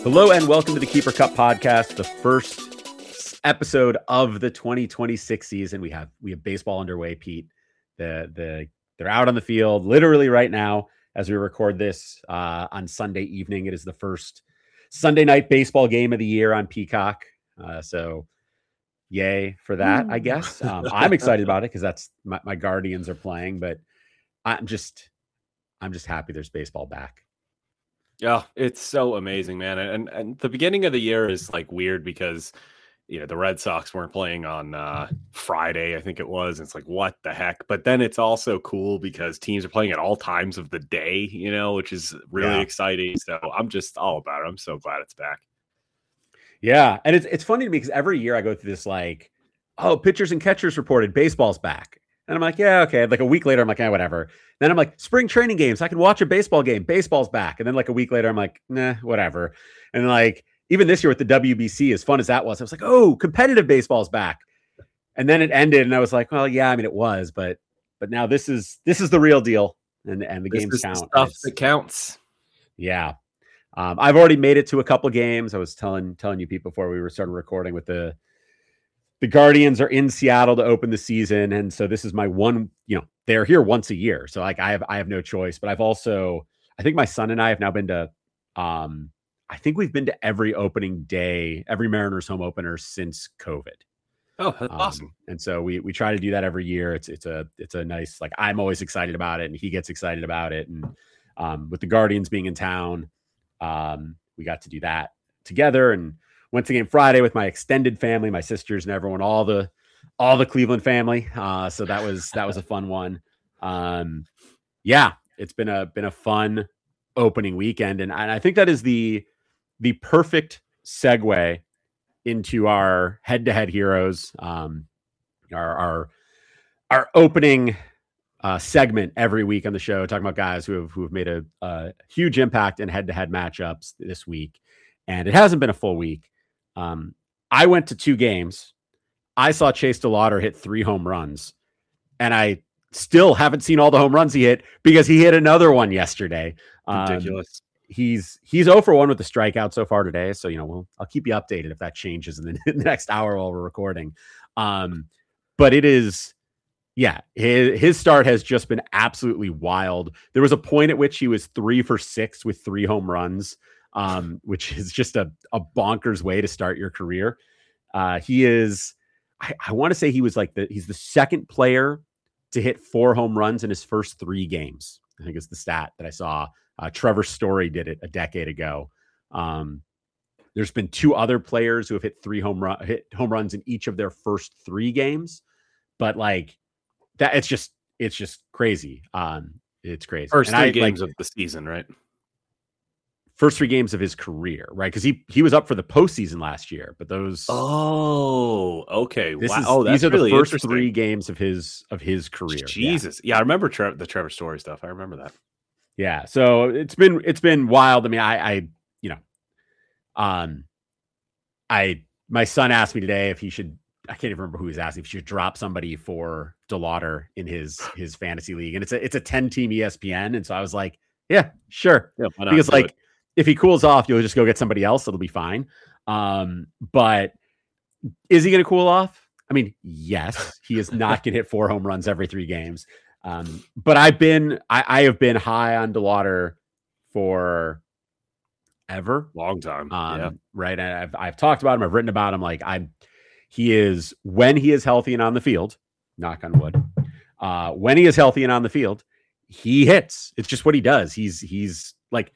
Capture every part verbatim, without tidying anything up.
Hello and welcome to the Keeper Cup podcast, the first episode of the twenty twenty-six season. We have we have baseball underway, Pete. The the they're out on the field literally right now as we record this uh, on Sunday evening. It is the first Sunday night baseball game of the year on Peacock. Uh, so yay for that, I guess. Um, I'm excited about it because that's my, my Guardians are playing, but I'm just I'm just happy there's baseball back. Yeah, it's so amazing, man. And and the beginning of the year is like weird because, you know, the Red Sox weren't playing on uh, Friday, I think it was. It's like, what the heck? But then it's also cool because teams are playing at all times of the day, you know, which is really Yeah. exciting. So I'm just all about it. I'm so glad it's back. Yeah. And it's it's funny to me because every year I go through this like, oh, pitchers and catchers reported baseball's back. And I'm like, yeah, okay. Like a week later, I'm like, yeah, whatever. Then I'm like, spring training games. I can watch a baseball game. Baseball's back. And then like a week later, I'm like, nah, whatever. And like, even this year with the W B C, as fun as that was, I was like, oh, competitive baseball's back. And then it ended. And I was like, well, yeah, I mean, it was, but, but now this is, this is the real deal. And, and the This games is the count. stuff that counts. Yeah. Um, I've already made it to a couple games. I was telling, telling you people before we were starting recording with the, The Guardians are in Seattle to open the season. And so this is my one, you know, they're here once a year. So like I have, I have no choice, but I've also, I think my son and I have now been to, um, I think we've been to every opening day, every Mariners home opener since COVID. Oh, that's Um, awesome. And so we, we try to do that every year. It's, it's a, it's a nice, like, I'm always excited about it and he gets excited about it. And, um, with the Guardians being in town, um, we got to do that together and went to game Friday with my extended family, my sisters and everyone, all the, all the Cleveland family. Uh, so that was, that was a fun one. Um, yeah, it's been a, been a fun opening weekend. And, and I think that is the, the perfect segue into our head-to-head heroes, um, our, our, our opening uh, segment every week on the show, talking about guys who have, who have made a, a huge impact in head-to-head matchups this week. And it hasn't been a full week. Um, I went to two games. I saw Chase DeLauter hit three home runs, and I still haven't seen all the home runs he hit because he hit another one yesterday. Um, Ridiculous. He's he's zero for one with the strikeout so far today. So, you know, we'll, I'll keep you updated if that changes in the, in the next hour while we're recording. Um, but it is, yeah, his, his start has just been absolutely wild. There was a point at which he was three for six with three home runs. Um, which is just a, a bonkers way to start your career. Uh, he is, I, I want to say he was like the, he's the second player to hit four home runs in his first three games. I think it's the stat that I saw. Uh, Trevor Story did it a decade ago. Um, there's been two other players who have hit three home run, hit home runs in each of their first three games, but like that, it's just, it's just crazy. Um, it's crazy. First and three I, games like, of the season, right? First three games of his career, right? Because he he was up for the postseason last year, but those Oh, okay. this Wow. is Oh, that's these are really the first interesting. three games of his of his career. Jesus. Yeah, I remember Tre- the Trevor Story stuff. I remember that. Yeah. yeah. So it's been it's been wild. I mean, I I you know, um, I my son asked me today if he should. I can't even remember who he's asking if he should drop somebody for DeLauter in his his fantasy league, and it's a it's a ten team E S P N, and so I was like, yeah, sure, Yeah, why not because do like. it? If he cools off, you'll just go get somebody else. It'll be fine. Um, but is he going to cool off? I mean, yes, he is not going to hit four home runs every three games. Um, but I've been, I, I have been high on DeLauter for ever. Long time. Um, yeah. Right. And I've, I've talked about him. I've written about him. Like I'm, he is, when he is healthy and on the field, knock on wood, uh, when he is healthy and on the field, he hits. It's just what he does. He's, he's like,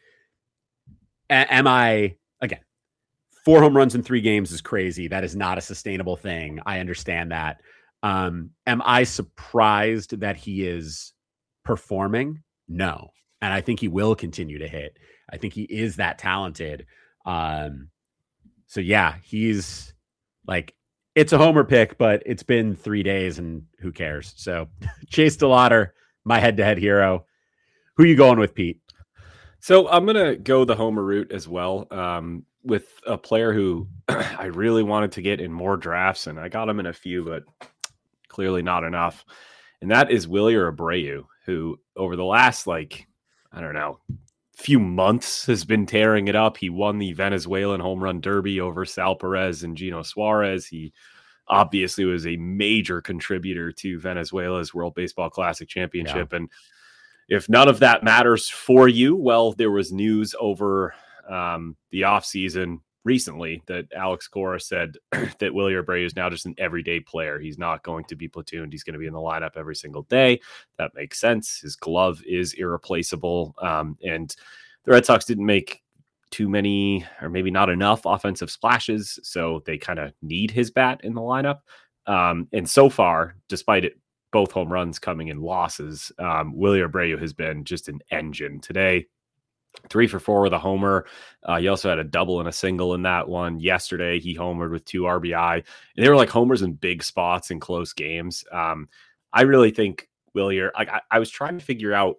am I, again, four home runs in three games is crazy. That is not a sustainable thing. I understand that. Um, am I surprised that he is performing? No. And I think he will continue to hit. I think he is that talented. Um, so yeah, he's like, it's a homer pick, but it's been three days and who cares? So Chase DeLauter, my head-to-head hero. Who you going with, Pete? So I'm going to go the homer route as well, um, with a player who I really wanted to get in more drafts, and I got him in a few, but clearly not enough. And that is Wilyer Abreu, who over the last, like, I don't know, few months has been tearing it up. He won the Venezuelan home run derby over Sal Perez and Gino Suarez. He obviously was a major contributor to Venezuela's World Baseball Classic Championship. Yeah. And if none of that matters for you, well, there was news over um, the offseason recently that Alex Cora said that Willy Abreu is now just an everyday player. He's not going to be platooned. He's going to be in the lineup every single day. That makes sense. His glove is irreplaceable. Um, and the Red Sox didn't make too many, or maybe not enough offensive splashes, so they kind of need his bat in the lineup. Um, and so far, despite it, both home runs coming in losses, um, Willy Abreu has been just an engine today. Three for four with a homer. Uh, he also had a double and a single in that one. Yesterday, he homered with two R B I. And they were like homers in big spots in close games. Um, I really think Willy, like I, I was trying to figure out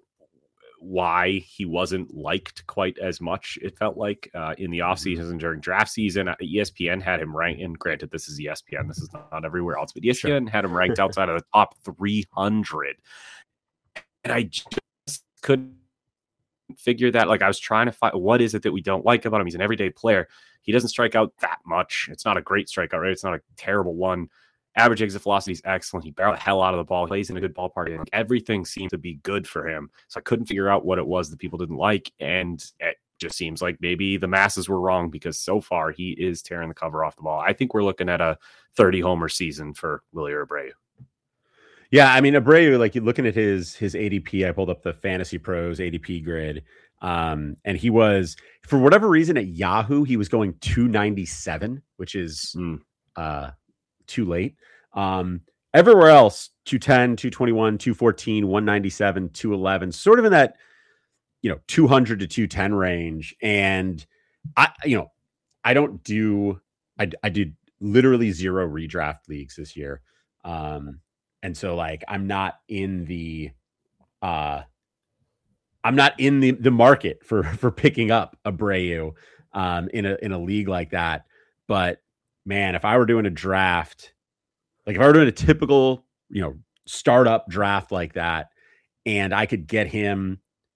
why he wasn't liked quite as much, it felt like, uh, in the offseason and during draft season. E S P N had him ranked, and granted, this is E S P N. This is not everywhere else, but E S P N sure. had him ranked outside of the top three hundred. And I just couldn't figure that. Like, I was trying to find what is it that we don't like about him. He's an everyday player. He doesn't strike out that much. It's not a great strikeout rate. It's not a terrible one. Average exit velocity is excellent. He barreled the hell out of the ball. He plays in a good ballpark. And everything seemed to be good for him. So I couldn't figure out what it was that people didn't like. And it just seems like maybe the masses were wrong, because so far he is tearing the cover off the ball. I think we're looking at a thirty homer season for Willy Abreu. Yeah, I mean, Abreu, like, you're looking at his his A D P. I pulled up the Fantasy Pros A D P grid, um, and he was, for whatever reason, at Yahoo, he was going two ninety-seven, which is mm. uh, too late. Um, everywhere else, two ten, two twenty-one, two fourteen, one ninety-seven, two eleven, sort of in that, you know, two hundred to two ten range. And I, you know, I don't do, I, I did literally zero redraft leagues this year. Um, And so, like, I'm not in the, uh, I'm not in the, the market for, for picking up Abreu, um, in a, in a league like that. But man, if I were doing a draft, like if I were doing a typical, you know, startup draft like that, and I could get him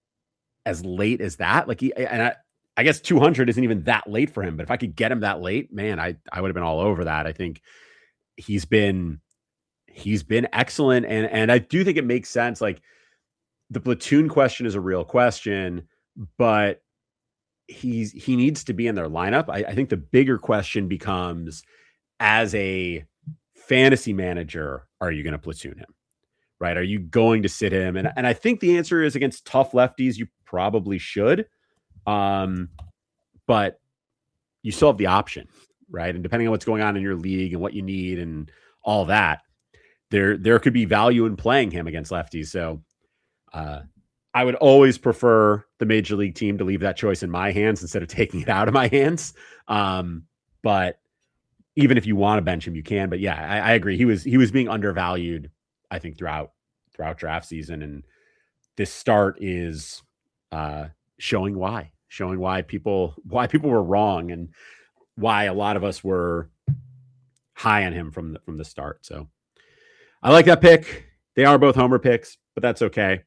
as late as that, like, he, and I, I guess two hundred isn't even that late for him, but if I could get him that late, man, I, I would have been all over that. I think he's been, He's been excellent. And, and I do think it makes sense. Like, the platoon question is a real question, but he's, he needs to be in their lineup. I, I think the bigger question becomes, as a fantasy manager, are you going to platoon him? Right? Are you going to sit him? And, and I think the answer is, against tough lefties, you probably should. Um, but you still have the option, right? And depending on what's going on in your league and what you need and all that, there there could be value in playing him against lefties. So uh, I would always prefer the major league team to leave that choice in my hands instead of taking it out of my hands. Um, but even if you want to bench him, you can. But yeah, I, I agree. He was he was being undervalued, I think, throughout throughout draft season. And this start is uh, showing why, showing why people why people were wrong, and why a lot of us were high on him from the, from the start. So I like that pick. They are both homer picks, but that's okay.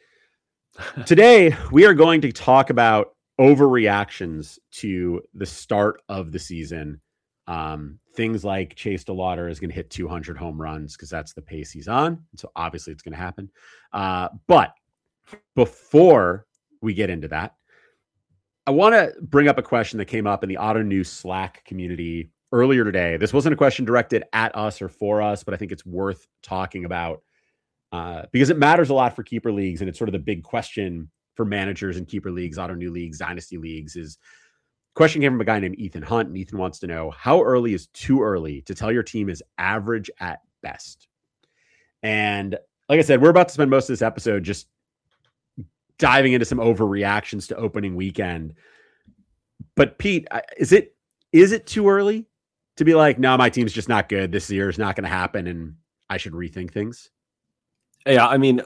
Today, we are going to talk about overreactions to the start of the season. Um, things like Chase DeLauter is going to hit two hundred home runs because that's the pace he's on. So obviously it's going to happen. Uh, but before we get into that, I want to bring up a question that came up in the Auto News Slack community earlier today. This wasn't a question directed at us or for us, but I think it's worth talking about uh, because it matters a lot for keeper leagues. And it's sort of the big question for managers in keeper leagues, auto new leagues, dynasty leagues. Is question came from a guy named Ethan Hunt. And Ethan wants to know, how early is too early to tell your team is average at best? And like I said, we're about to spend most of this episode just diving into some overreactions to opening weekend. But Pete, is it, is it too early to be like, no, my team's just not good. This year is not going to happen, and I should rethink things? Yeah, I mean,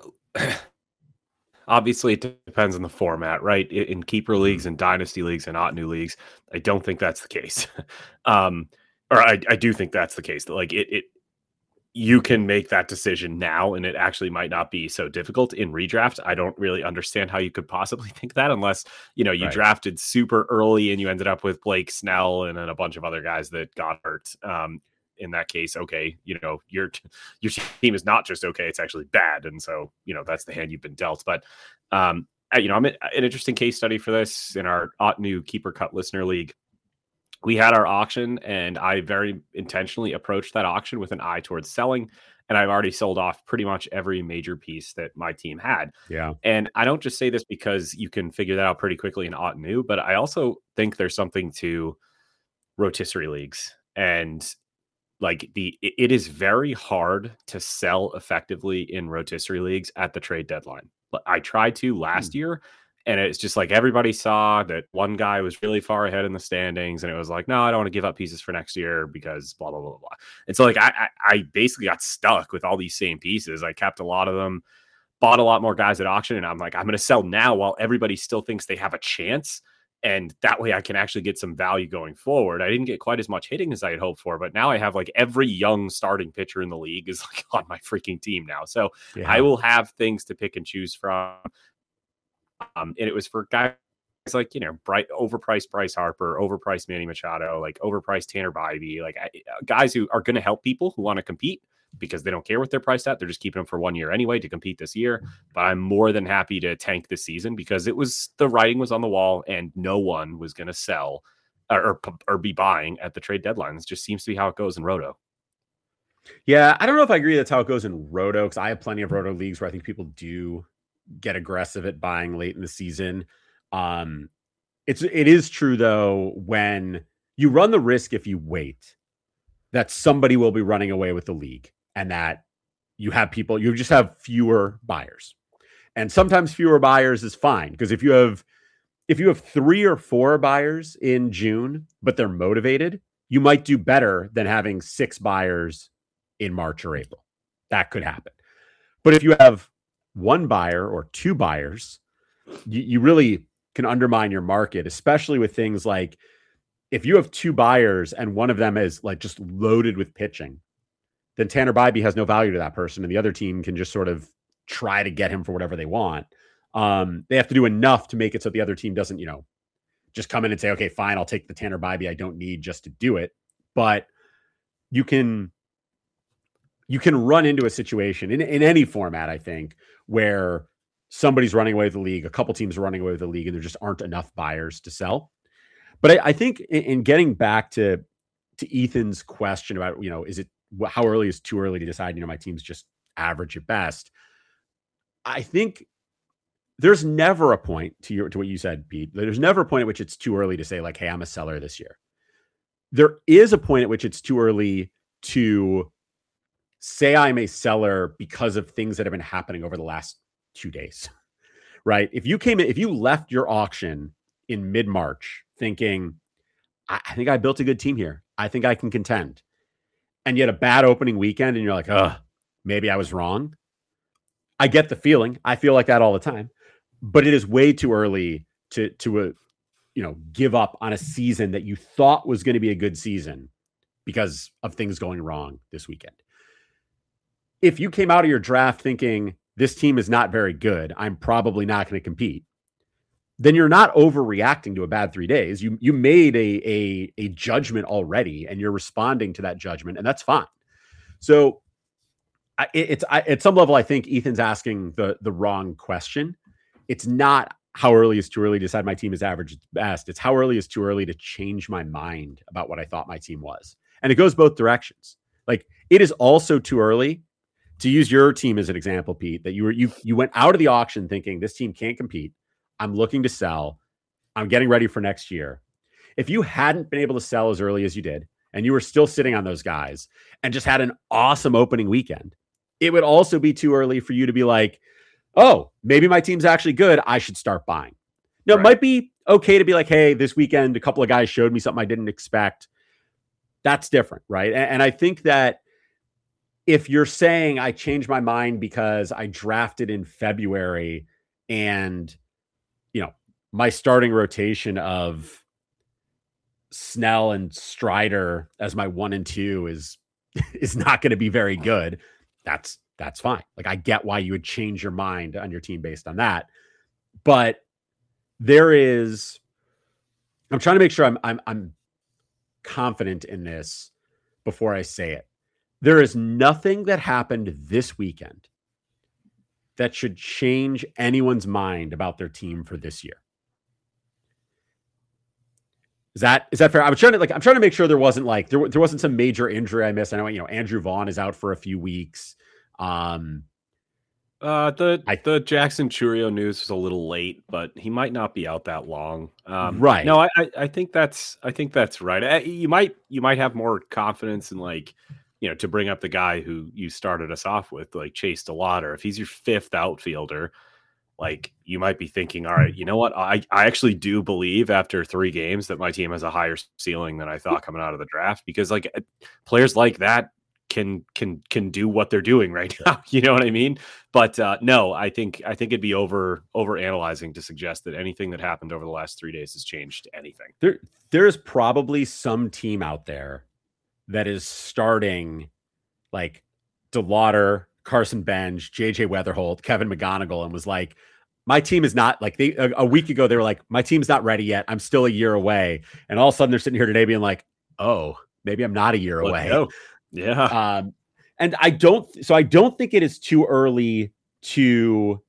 obviously it depends on the format, right? In keeper leagues and dynasty leagues and not new leagues, I don't think that's the case. um, or I, I do think that's the case. That like it, it, you can make that decision now, and it actually might not be so difficult in redraft. I don't really understand how you could possibly think that unless, you know, you Right. drafted super early and you ended up with Blake Snell and then a bunch of other guys that got hurt. Um, in that case, okay, you know, your your team is not just okay, it's actually bad. And so, you know, that's the hand you've been dealt. But, um, you know, I'm an interesting case study for this in our Ottoneu Keeper Cut Listener League. We had our auction, and I very intentionally approached that auction with an eye towards selling. And I've already sold off pretty much every major piece that my team had. Yeah. And I don't just say this because you can figure that out pretty quickly in Ottoneu, but I also think there's something to rotisserie leagues. And like the, it is very hard to sell effectively in rotisserie leagues at the trade deadline. But I tried to last hmm. year. And it's just like everybody saw that one guy was really far ahead in the standings. And it was like, no, I don't want to give up pieces for next year because blah, blah, blah, blah. And so like I, I, I basically got stuck with all these same pieces. I kept a lot of them, bought a lot more guys at auction. And I'm like, I'm going to sell now while everybody still thinks they have a chance. And that way I can actually get some value going forward. I didn't get quite as much hitting as I had hoped for, but now I have like every young starting pitcher in the league is like on my freaking team now. So yeah. I will have things to pick and choose from. Um, and it was for guys like, you know, bright, overpriced Bryce Harper, overpriced Manny Machado, like overpriced Tanner Bybee, like I, guys who are going to help people who want to compete because they don't care what they're priced at. They're just keeping them for one year anyway to compete this year. But I'm more than happy to tank this season because it was the writing was on the wall and no one was going to sell or, or or be buying at the trade deadline. It just seems to be how it goes in Roto. Yeah, I don't know if I agree that's how it goes in Roto because I have plenty of Roto leagues where I think people do get aggressive at buying late in the season. Um, it's it is true though when you run the risk if you wait that somebody will be running away with the league and that you have people you just have fewer buyers, and sometimes fewer buyers is fine because if you have if you have three or four buyers in June but they're motivated, you might do better than having six buyers in March or April. That could happen. But if you have one buyer or two buyers, you, you really can undermine your market, especially with things like if you have two buyers and one of them is like just loaded with pitching, then Tanner Bybee has no value to that person. And the other team can just sort of try to get him for whatever they want. Um, they have to do enough to make it so the other team doesn't, you know, just come in and say, okay, fine, I'll take the Tanner Bybee I don't need just to do it. But you can, you can run into a situation in, in any format, I think, where somebody's running away with the league, a couple teams are running away with the league, and there just aren't enough buyers to sell. But I, I think in, in getting back to to Ethan's question about, you know, is it how early is too early to decide, you know, my team's just average at best. I think there's never a point to your to what you said, Pete. There's never a point at which it's too early to say like, hey, I'm a seller this year. There is a point at which it's too early to say I'm a seller because of things that have been happening over the last two days, right? If you came in, if you left your auction in mid-March thinking, I, I think I built a good team here. I think I can contend. And yet a bad opening weekend and you're like, oh, maybe I was wrong. I get the feeling. I feel like that all the time, but it is way too early to, to, uh, you know, give up on a season that you thought was going to be a good season because of things going wrong this weekend. If you came out of your draft thinking this team is not very good, I'm probably not going to compete, then you're not overreacting to a bad three days. You you made a, a, a judgment already, and you're responding to that judgment, and that's fine. So I, it's I, at some level, I think Ethan's asking the, the wrong question. It's not how early is too early to decide my team is average at best. It's how early is too early to change my mind about what I thought my team was. And it goes both directions. Like it is also too early to use your team as an example, Pete, that you were you you went out of the auction thinking this team can't compete. I'm looking to sell. I'm getting ready for next year. If you hadn't been able to sell as early as you did, and you were still sitting on those guys and just had an awesome opening weekend, it would also be too early for you to be like, oh, maybe my team's actually good. I should start buying. Now, right. It might be okay to be like, hey, this weekend, a couple of guys showed me something I didn't expect. That's different, right? And, and I think that if you're saying I changed my mind because I drafted in February and, you know, my starting rotation of Snell and Strider as my one and two is is not going to be very good, that's that's fine. Like, I get why you would change your mind on your team based on that. But there is, I'm trying to make sure I'm I'm I'm confident in this before I say it. There is nothing that happened this weekend that should change anyone's mind about their team for this year. Is that is that fair? I'm trying to like I'm trying to make sure there wasn't like there there wasn't some major injury I missed. I know, you know, Andrew Vaughn is out for a few weeks. Um, uh, the I, the Jackson Chourio news was a little late, but he might not be out that long. Um, right? No, I I think that's I think that's right. You might you might have more confidence in, like, you know, to bring up the guy who you started us off with, like Chase DeLauder. If he's your fifth outfielder, like, you might be thinking, all right, you know what? I, I actually do believe after three games that my team has a higher ceiling than I thought coming out of the draft, because like players like that can can can do what they're doing right now. You know what I mean? But uh, no, I think I think it'd be over over analyzing to suggest that anything that happened over the last three days has changed anything. There there's probably some team out there that is starting like DeLauder, Carson Bench, J J Weatherholt, Kevin McGonigal, and was like, my team is not like they a, a week ago, they were like, my team's not ready yet. I'm still a year away. And all of a sudden they're sitting here today being like, oh, maybe I'm not a year Let's away. go. Yeah. Um, and I don't, so I don't think it is too early to,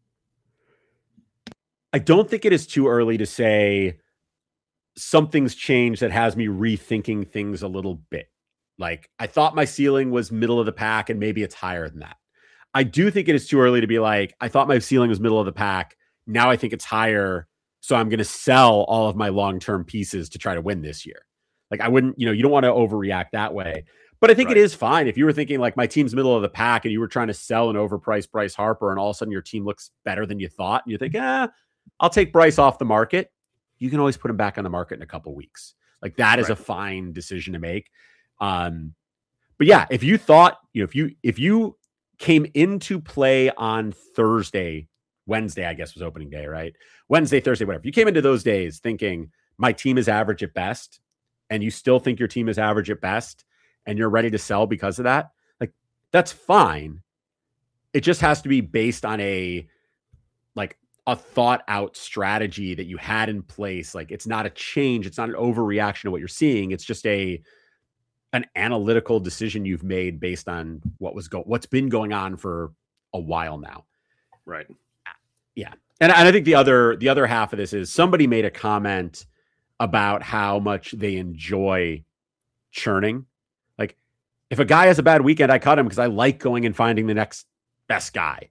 I don't think it is too early to say something's changed that has me rethinking things a little bit. Like, I thought my ceiling was middle of the pack and maybe it's higher than that. I do think it is too early to be like, I thought my ceiling was middle of the pack. Now I think it's higher. So I'm going to sell all of my long-term pieces to try to win this year. Like, I wouldn't, you know, you don't want to overreact that way. But I think right. It is fine. If you were thinking like my team's middle of the pack and you were trying to sell an overpriced Bryce Harper and all of a sudden your team looks better than you thought, and you think, ah, I'll take Bryce off the market. You can always put him back on the market in a couple weeks. Like, that is right. a fine decision to make. Um, but yeah, if you thought, you know, if you, if you came into play on Thursday, Wednesday, I guess was opening day, right? Wednesday, Thursday, whatever. You came into those days thinking my team is average at best, and you still think your team is average at best, and you're ready to sell because of that. Like, that's fine. It just has to be based on a, like a thought out strategy that you had in place. Like, it's not a change. It's not an overreaction to what you're seeing. It's just a, an analytical decision you've made based on what was go what's been going on for a while now. Right. Yeah. And, and I think the other, the other half of this is somebody made a comment about how much they enjoy churning. Like, if a guy has a bad weekend, I cut him because I like going and finding the next best guy.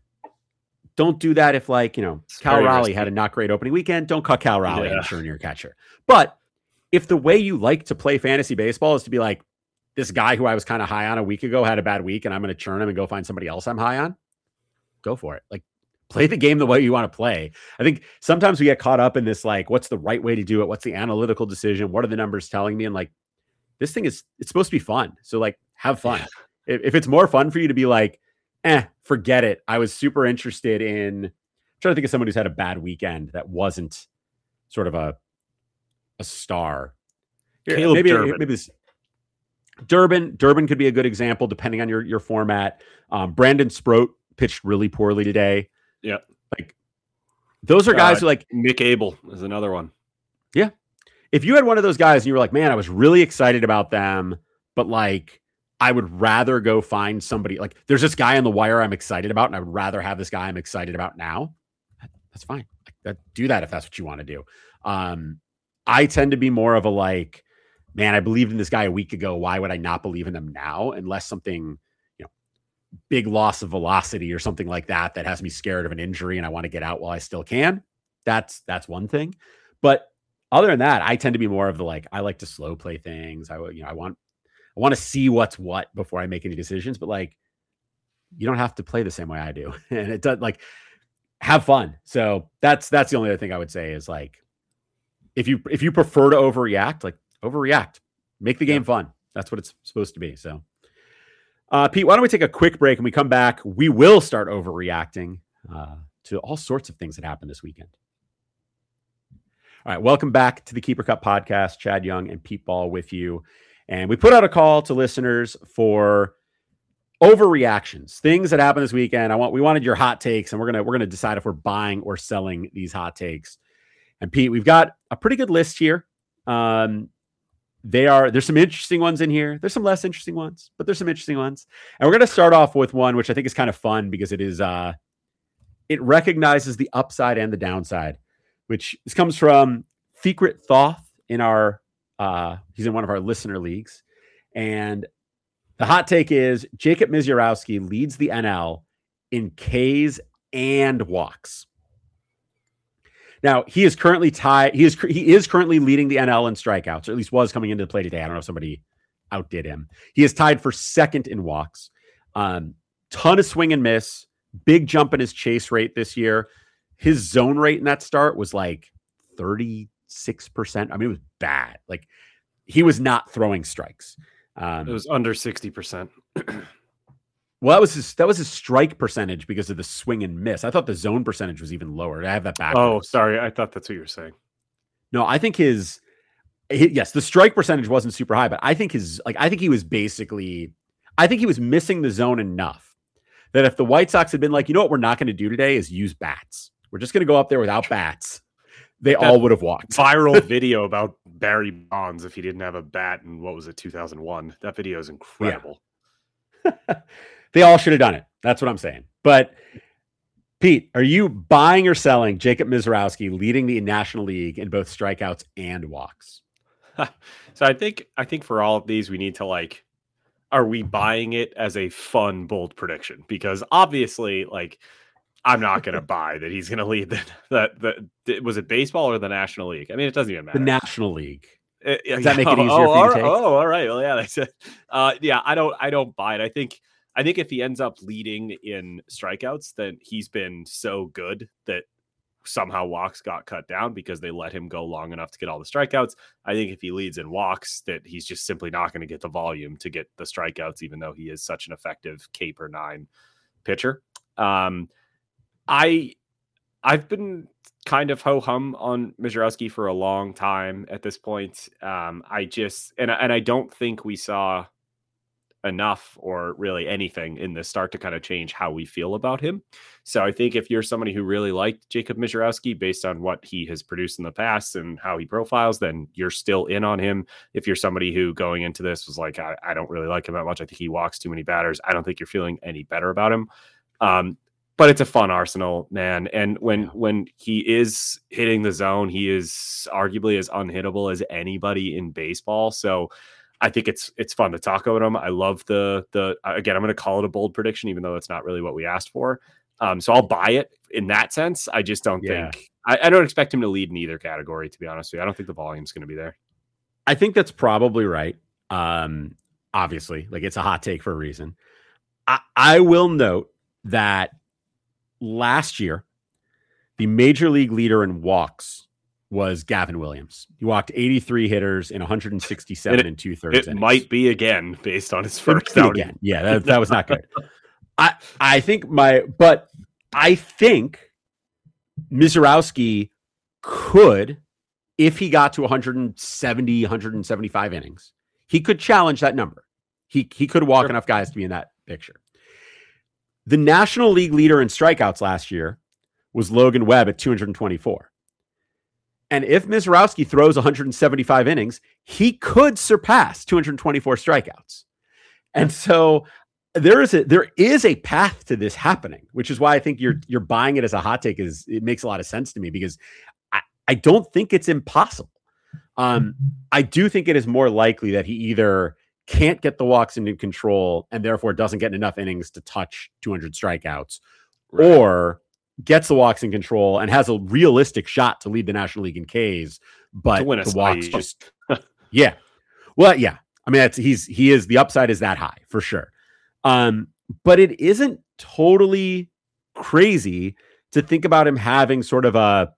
Don't do that. If, like, you know, it's Cal Raleigh had a not great opening weekend, don't cut Cal Raleigh yeah. and churn your catcher. But if the way you like to play fantasy baseball is to be like, this guy who I was kind of high on a week ago had a bad week and I'm going to churn him and go find somebody else I'm high on, go for it. Like, play the game the way you want to play. I think sometimes we get caught up in this, like, what's the right way to do it? What's the analytical decision? What are the numbers telling me? And like, this thing is, it's supposed to be fun. So like, have fun. Yeah. If, if it's more fun for you to be like, eh, forget it. I was super interested in I'm trying to think of someone who's had a bad weekend that wasn't sort of a, a star. Caleb maybe, Durbin. maybe this Durbin, Durbin could be a good example depending on your, your format. Um, Brandon Sproat pitched really poorly today. Yeah. Like, those are guys uh, who, like, Nick Abel is another one. Yeah. If you had one of those guys and you were like, man, I was really excited about them, but like, I would rather go find somebody, like, there's this guy on the wire I'm excited about, and I would rather have this guy I'm excited about now. That's fine. Like, that, do that if that's what you want to do. Um, I tend to be more of a like, man, I believed in this guy a week ago. Why would I not believe in him now? Unless something, you know, big loss of velocity or something like that, that has me scared of an injury and I want to get out while I still can. That's, that's one thing. But other than that, I tend to be more of the, like, I like to slow play things. I, you know, I want, I want to see what's what before I make any decisions, but like, you don't have to play the same way I do. And it does, like, have fun. So that's, that's the only other thing I would say is, like, if you, if you prefer to overreact, like, overreact, make the game fun. That's what it's supposed to be. So, uh, Pete, why don't we take a quick break and we come back? We will start overreacting uh, to all sorts of things that happened this weekend. All right. Welcome back to the Keeper Cup podcast. Chad Young and Pete Ball with you. And we put out a call to listeners for overreactions, things that happened this weekend. I want we wanted your hot takes, and we're gonna we're gonna decide if we're buying or selling these hot takes. And Pete, we've got a pretty good list here. Um, they are there's some interesting ones in here. There's some less interesting ones, but there's some interesting ones. And we're gonna start off with one which I think is kind of fun because it is uh, it recognizes the upside and the downside. Which this comes from Secret Thoth in our uh, he's in one of our listener leagues, and the hot take is Jacob Misiorowski leads the N L in Ks and walks. Now, he is currently tied. He is he is currently leading the N L in strikeouts, or at least was coming into the play today. I don't know if somebody outdid him. He is tied for second in walks. Um, ton of swing and miss. Big jump in his chase rate this year. His zone rate in that start was like thirty-six percent. I mean, it was bad. Like, he was not throwing strikes. Um, it was under sixty percent. Well, that was his that was his strike percentage because of the swing and miss. I thought the zone percentage was even lower. I have that back. Oh, sorry. I thought that's what you were saying. No, I think his, his yes, the strike percentage wasn't super high, but I think his like I think he was basically I think he was missing the zone enough that if the White Sox had been like, you know what we're not going to do today is use bats. We're just going to go up there without bats. They that all would have walked. Viral video about Barry Bonds if he didn't have a bat in, what was it, two thousand one. That video is incredible. Yeah. They all should have done it. That's what I'm saying. But Pete, are you buying or selling Jacob Misiorowski leading the National League in both strikeouts and walks? So I think I think for all of these, we need to like, are we buying it as a fun, bold prediction? Because obviously, like, I'm not going to buy that he's going to lead the, the, the, was it baseball or the National League? I mean, it doesn't even matter. The National League. It, Does that make it easier oh, for you oh, to take? Oh, all right. Well, yeah, that's it. Uh, yeah, I don't, I don't buy it. I think, I think if he ends up leading in strikeouts, then he's been so good that somehow walks got cut down because they let him go long enough to get all the strikeouts. I think if he leads in walks, that he's just simply not going to get the volume to get the strikeouts, even though he is such an effective K per nine pitcher. Um, I, I've been kind of ho-hum on Misiorowski for a long time at this point. Um, I just, and, and I don't think we saw enough or really anything in the start to kind of change how we feel about him. So I think if you're somebody who really liked Jacob Misiorowski based on what he has produced in the past and how he profiles, then you're still in on him. If you're somebody who going into this was like, I, I don't really like him that much, I think he walks too many batters, I don't think you're feeling any better about him. Um, but it's a fun arsenal, man. And when, yeah. when he is hitting the zone, he is arguably as unhittable as anybody in baseball. So I think it's it's fun to talk about him. I love the the again. I'm going to call it a bold prediction, even though it's not really what we asked for. Um, so I'll buy it in that sense. I just don't yeah. think I, I don't expect him to lead in either category. To be honest with you, I don't think the volume's going to be there. I think that's probably right. Um, obviously, like it's a hot take for a reason. I, I will note that last year, the major league leader in walks was Gavin Williams. He walked eighty-three hitters in one hundred sixty-seven and, and two thirds. It innings. Might be again based on his first outing. Again. Yeah, that, that was not good. I I think my, but I think Misiorowski could, if he got to one seventy, one seventy-five innings, he could challenge that number. He he could walk sure. enough guys to be in that picture. The National League leader in strikeouts last year was Logan Webb at two hundred twenty-four. And if Misiorowski throws one hundred seventy-five innings, he could surpass two hundred twenty-four strikeouts. And so there is a there is a path to this happening, which is why I think you're you're buying it as a hot take. Is it makes a lot of sense to me because I, I don't think it's impossible. Um, I do think it is more likely that he either can't get the walks into control and therefore doesn't get enough innings to touch two hundred strikeouts, right. or gets the walks in control and has a realistic shot to lead the National League in Ks, but the walks just, yeah. Well, yeah. I mean, that's, he's, he is, the upside is that high for sure. Um, but it isn't totally crazy to think about him having sort of a,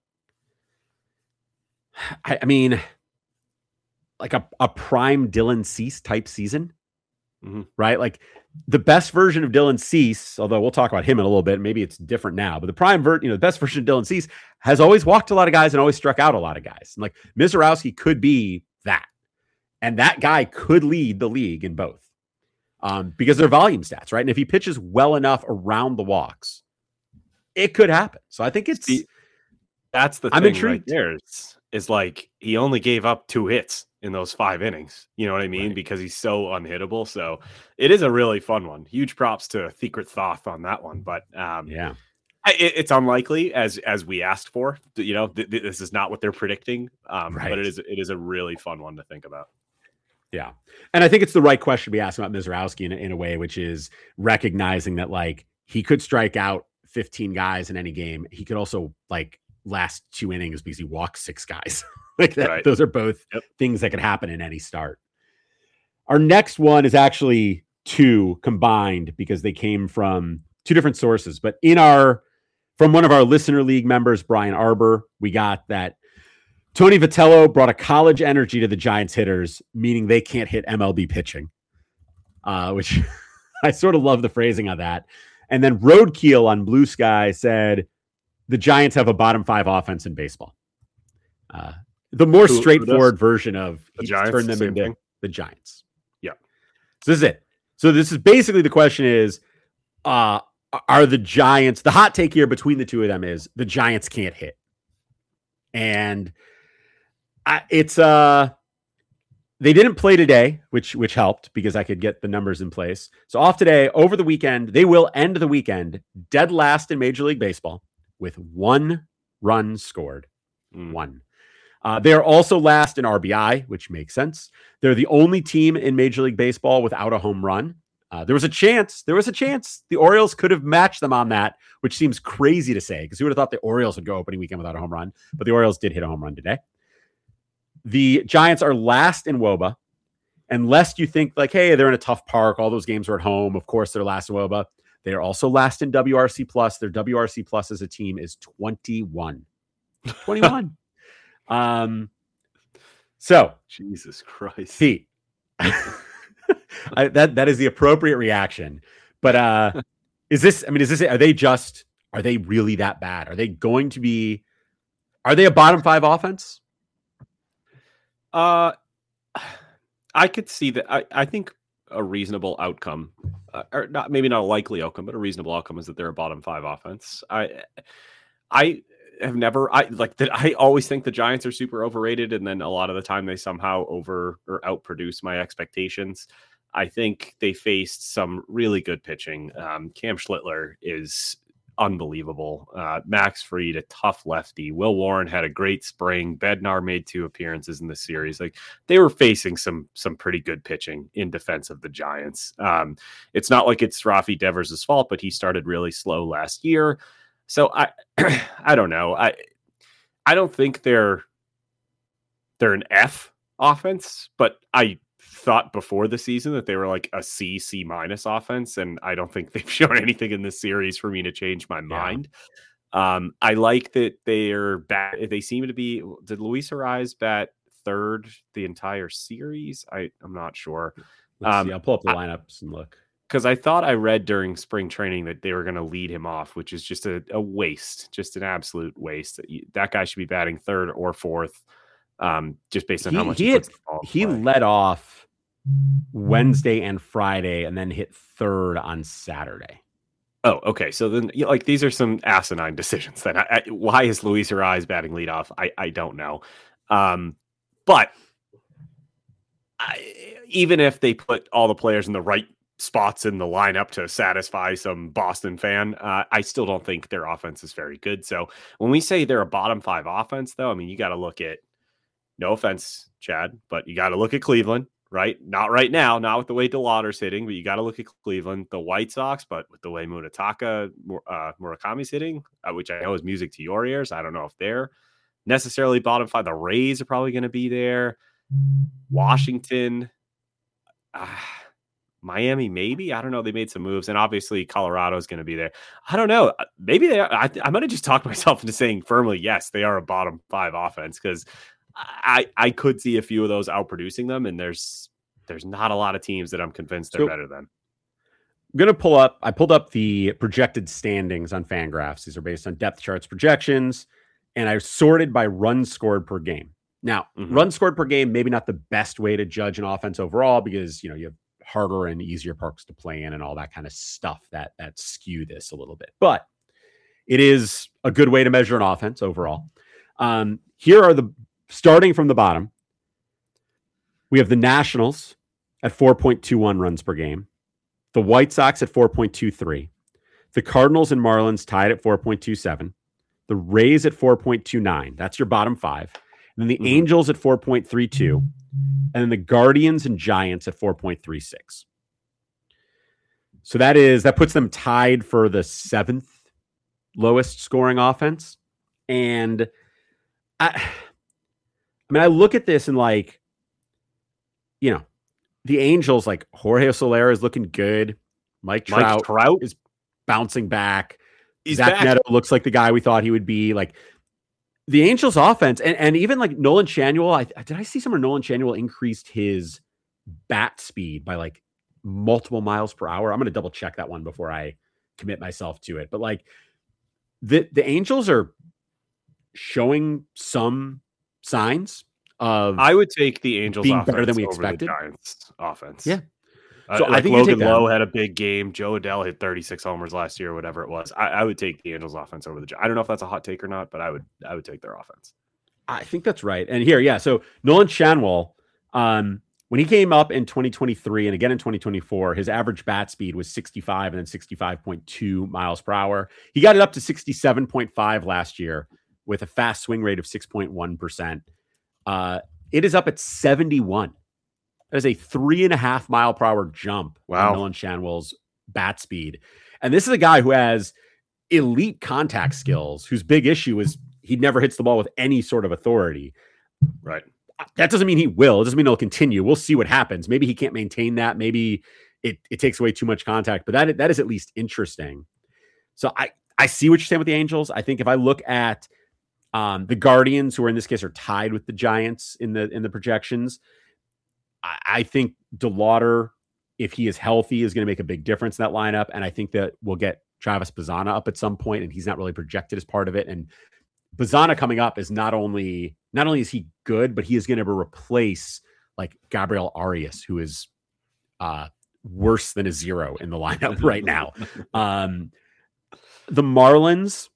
I, I mean, like a, a prime Dylan Cease type season, mm-hmm. right? Like, the best version of Dylan Cease, although we'll talk about him in a little bit, maybe it's different now, but the prime ver- you know, the best version of Dylan Cease has always walked a lot of guys and always struck out a lot of guys. And like Misiorowski could be that. And that guy could lead the league in both um, because they're volume stats, right? And if he pitches well enough around the walks, it could happen. So I think it's See, that's the I'm thing intrigued. right there is, is like he only gave up two hits in those five innings. You know what I mean? Right. Because he's so unhittable. So it is a really fun one. Huge props to Thikrit Thoth on that one. But um, yeah, it, it's unlikely as as we asked for. You know, th- th- this is not what they're predicting. Um, right. But it is it is a really fun one to think about. Yeah. And I think it's the right question to be asking about Mizrowski in, in a way, which is recognizing that like he could strike out fifteen guys in any game. He could also like last two innings because he walks six guys. like that. Right. Those are both Yep. things that could happen in any start. Our next one is actually two combined because they came from two different sources. But in our, from one of our listener league members, Brian Arbor, we got that Tony Vitello brought a college energy to the Giants hitters, meaning they can't hit M L B pitching, uh, which I sort of love the phrasing of that. And then Roadkill on Blue Sky said the Giants have a bottom five offense in baseball. Uh, the more who, straightforward who version of the Giants, turn them into thing. the Giants. Yeah. So this is it. So this is basically the question is, uh, are the Giants, the hot take here between the two of them is the Giants can't hit. And I, it's uh they didn't play today, which which helped because I could get the numbers in place. So off today, over the weekend, they will end the weekend dead last in Major League Baseball with one run scored. Mm. One. Uh, they are also last in R B I, which makes sense. They're the only team in Major League Baseball without a home run. Uh, there was a chance. There was a chance the Orioles could have matched them on that, which seems crazy to say because who would have thought the Orioles would go opening weekend without a home run? But the Orioles did hit a home run today. The Giants are last in W O B A, unless you think like, hey, they're in a tough park. All those games are at home. Of course, they're last in W O B A. They are also last in W R C plus. Their W R C plus as a team is twenty-one. twenty-one. um. So Jesus Christ, Pete. I, that that is the appropriate reaction. But uh, is this? I mean, is this? Are they just? Are they really that bad? Are they going to be? Are they a bottom five offense? Uh, I could see that. I, I think a reasonable outcome, uh, or not maybe not a likely outcome, but a reasonable outcome is that they're a bottom five offense. I I have never I like that. I always think the Giants are super overrated, and then a lot of the time they somehow over or outproduce my expectations. I think they faced some really good pitching. Um, Cam Schlittler is unbelievable. Uh, Max Fried, a tough lefty. Will Warren had a great spring. Bednar made two appearances in the series. Like they were facing some some pretty good pitching in defense of the Giants. Um, it's not like it's Rafi Devers' fault, but he started really slow last year. So I I don't know. I I don't think they're they're an F offense, but I thought before the season that they were like a C, C minus offense. And I don't think they've shown anything in this series for me to change my mind. Yeah. Um, I like that they're bat. They seem to be, did Luis Ariz bat third the entire series? I, I'm not sure. Let's um, see. I'll pull up the lineups I, and look. Because I thought I read during spring training that they were going to lead him off, which is just a, a waste, just an absolute waste. That guy should be batting third or fourth. Um, just based on he, how much he, he, hit, he play. led off Wednesday and Friday and then hit third on Saturday. Oh, okay. So then, you know, like, these are some asinine decisions. Then, I, I, why is Luis Ariz batting leadoff? I I don't know. Um, but I, even if they put all the players in the right spots in the lineup to satisfy some Boston fan, uh, I still don't think their offense is very good. So when we say they're a bottom five offense, though, I mean, you got to look at. No offense, Chad, but you got to look at Cleveland, right? Not right now, not with the way DeLauder's hitting, but you got to look at Cleveland, the White Sox, but with the way Munetaka, uh, Murakami's hitting, uh, which I know is music to your ears. I don't know if they're necessarily bottom five. The Rays are probably going to be there. Washington, uh, Miami, maybe. I don't know. They made some moves, and obviously Colorado is going to be there. I don't know. Maybe they are. I, I'm going to just talk myself into saying firmly, yes, they are a bottom five offense because I, I could see a few of those outproducing them, and there's there's not a lot of teams that I'm convinced they're so, better than. I'm going to pull up, I pulled up the projected standings on Fangraphs. These are based on depth charts projections, and I sorted by runs scored per game. Now, Mm-hmm. runs scored per game, maybe not the best way to judge an offense overall because, you know, you have harder and easier parks to play in and all that kind of stuff that that skew this a little bit. But it is a good way to measure an offense overall. Um, here are the, starting from the bottom, we have the Nationals at four point two one runs per game, the White Sox at four point two three, the Cardinals and Marlins tied at four point two seven, the Rays at four point two nine. That's your bottom five. And then the mm-hmm. Angels at four point three two, and then the Guardians and Giants at four point three six. So that is, that puts them tied for the seventh lowest scoring offense. And I, I mean, I look at this and like, you know, the Angels, like Jorge Soler is looking good. Mike Trout, Mike Trout is bouncing back. He's Zach back. Neto looks like the guy we thought he would be. Like the Angels offense, and, and even like Nolan Schanuel, I, did I see somewhere Nolan Schanuel increased his bat speed by like multiple miles per hour? I'm going to double check that one before I commit myself to it. But like the, the Angels are showing some signs of I would take the Angels being offense better than we over expected. The Giants offense. Yeah. Uh, So like I think you Logan take Lowe that. had a big game. Joe Adele hit thirty-six homers last year, whatever it was. I, I would take the Angels offense over the Giants. I don't know if that's a hot take or not, but I would I would take their offense. I think that's right. And here, yeah. So Nolan Schanuel, um, when he came up in twenty twenty-three and again in twenty twenty-four, his average bat speed was sixty-five and then sixty-five point two miles per hour. He got it up to sixty-seven point five last year with a fast swing rate of six point one percent. Uh, it is up at seventy-one. That is a three and a half mile per hour jump. Wow. On Nolan Schanuel's bat speed. And this is a guy who has elite contact skills, whose big issue is he never hits the ball with any sort of authority. Right. That doesn't mean he will. It doesn't mean he'll continue. We'll see what happens. Maybe he can't maintain that. Maybe it, it takes away too much contact, but that, that is at least interesting. So I, I see what you're saying with the Angels. I think if I look at um, the Guardians, who are in this case are tied with the Giants in the, in the projections, I, I think DeLauder, if he is healthy, is going to make a big difference in that lineup. And I think that we'll get Travis Bazzana up at some point, and he's not really projected as part of it. And Bazzana coming up is not only, not only is he good, but he is going to replace like Gabriel Arias, who is uh, worse than a zero in the lineup right now. Um, the Marlins,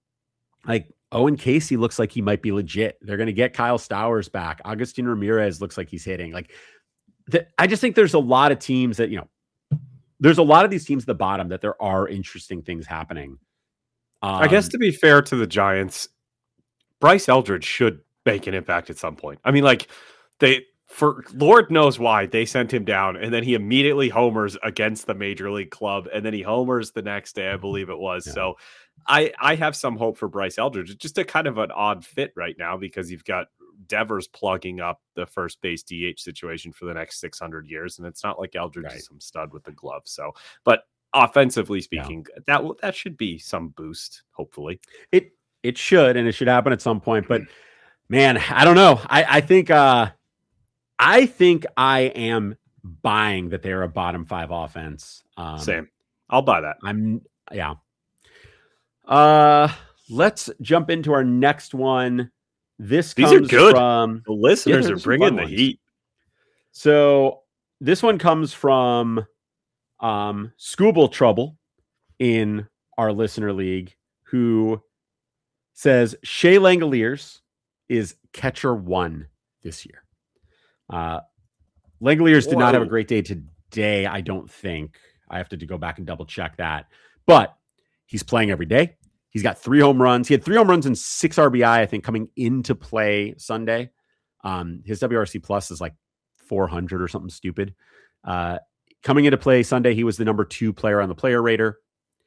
like Owen Casey looks like he might be legit. They're going to get Kyle Stowers back. Agustin Ramirez looks like he's hitting. Like, the, I just think there's a lot of teams that, you know, there's a lot of these teams at the bottom that there are interesting things happening. Um, I guess to be fair to the Giants, Bryce Eldridge should make an impact at some point. I mean, like they, for Lord knows why they sent him down, and then he immediately homers against the major league club, and then he homers the next day, I believe it was. Yeah. So I, I have some hope for Bryce Eldridge. It's just a kind of an odd fit right now because you've got Devers plugging up the first base D H situation for the next six hundred years. And it's not like Eldridge right. is some stud with the glove. So, but offensively speaking, yeah. that that should be some boost. Hopefully it, it should, and it should happen at some point, but man, I don't know. I, I think, uh, I think I am buying that they're a bottom five offense. Um, Same. I'll buy that. I'm yeah. Uh, let's jump into our next one. This These comes are good. From the listeners yeah, are bringing the ones. heat. So this one comes from um, Scooble Trouble in our listener league, who says Shea Langoliers is catcher one this year. Uh, Langoliers did not have a great day today. I don't think. I have to go back and double check that, but he's playing every day. He's got three home runs. He had three home runs and six R B I, I think, coming into play Sunday. Um, his W R C plus is like four hundred or something stupid. Uh, coming into play Sunday, he was the number two player on the player rater.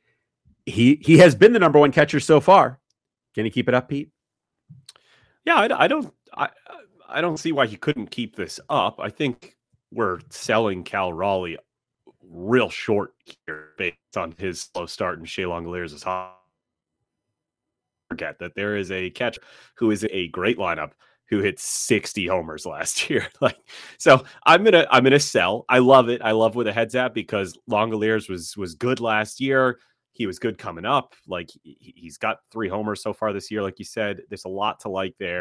He he has been the number one catcher so far. Can he keep it up, Pete? Yeah, I, I don't. I I don't see why he couldn't keep this up. I think we're selling Cal Raleigh real short here based on his slow start and Shea Langoliers is hot. Forget that there is a catcher who is a great lineup who hit sixty homers last year. Like, so I'm gonna I'm gonna sell. I love it. I love where the head's at because Langoliers was was good last year. He was good coming up. Like he, he's got three homers so far this year. Like you said, there's a lot to like there.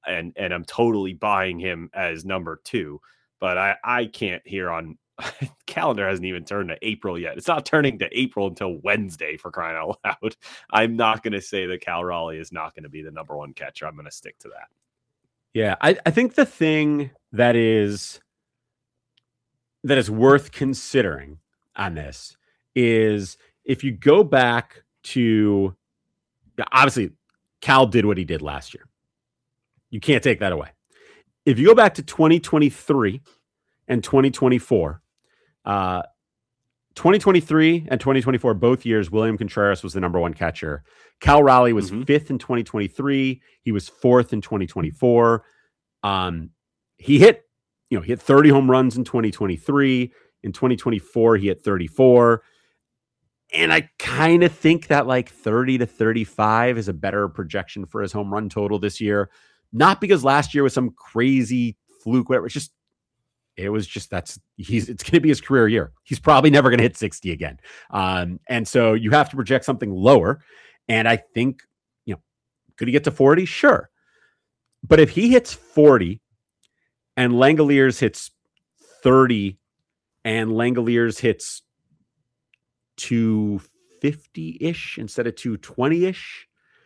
and and I'm totally buying him as number two. But I I can't hear on calendar hasn't even turned to April yet. It's not turning to April until Wednesday, for crying out loud. I'm not going to say that Cal Raleigh is not going to be the number one catcher. I'm going to stick to that. Yeah, I, I think the thing that is that is worth considering on this is if you go back to, obviously Cal did what he did last year. You can't take that away. If you go back to twenty twenty-three and twenty twenty-four, uh, twenty twenty-three and twenty twenty-four, both years, William Contreras was the number one catcher. Cal Raleigh was mm-hmm. fifth in twenty twenty-three. He was fourth in twenty twenty-four. Um, he hit, you know, he hit thirty home runs in twenty twenty-three. In twenty twenty-four, he hit thirty-four. And I kind of think that like thirty to thirty-five is a better projection for his home run total this year. Not because last year was some crazy fluke, whatever. It's just, it was just, that's, he's, it's going to be his career year. He's probably never going to hit sixty again. Um, and so you have to project something lower. And I think, you know, could he get to forty? Sure. But if he hits forty and Langoliers hits thirty and Langoliers hits two fifty-ish instead of two twenty-ish,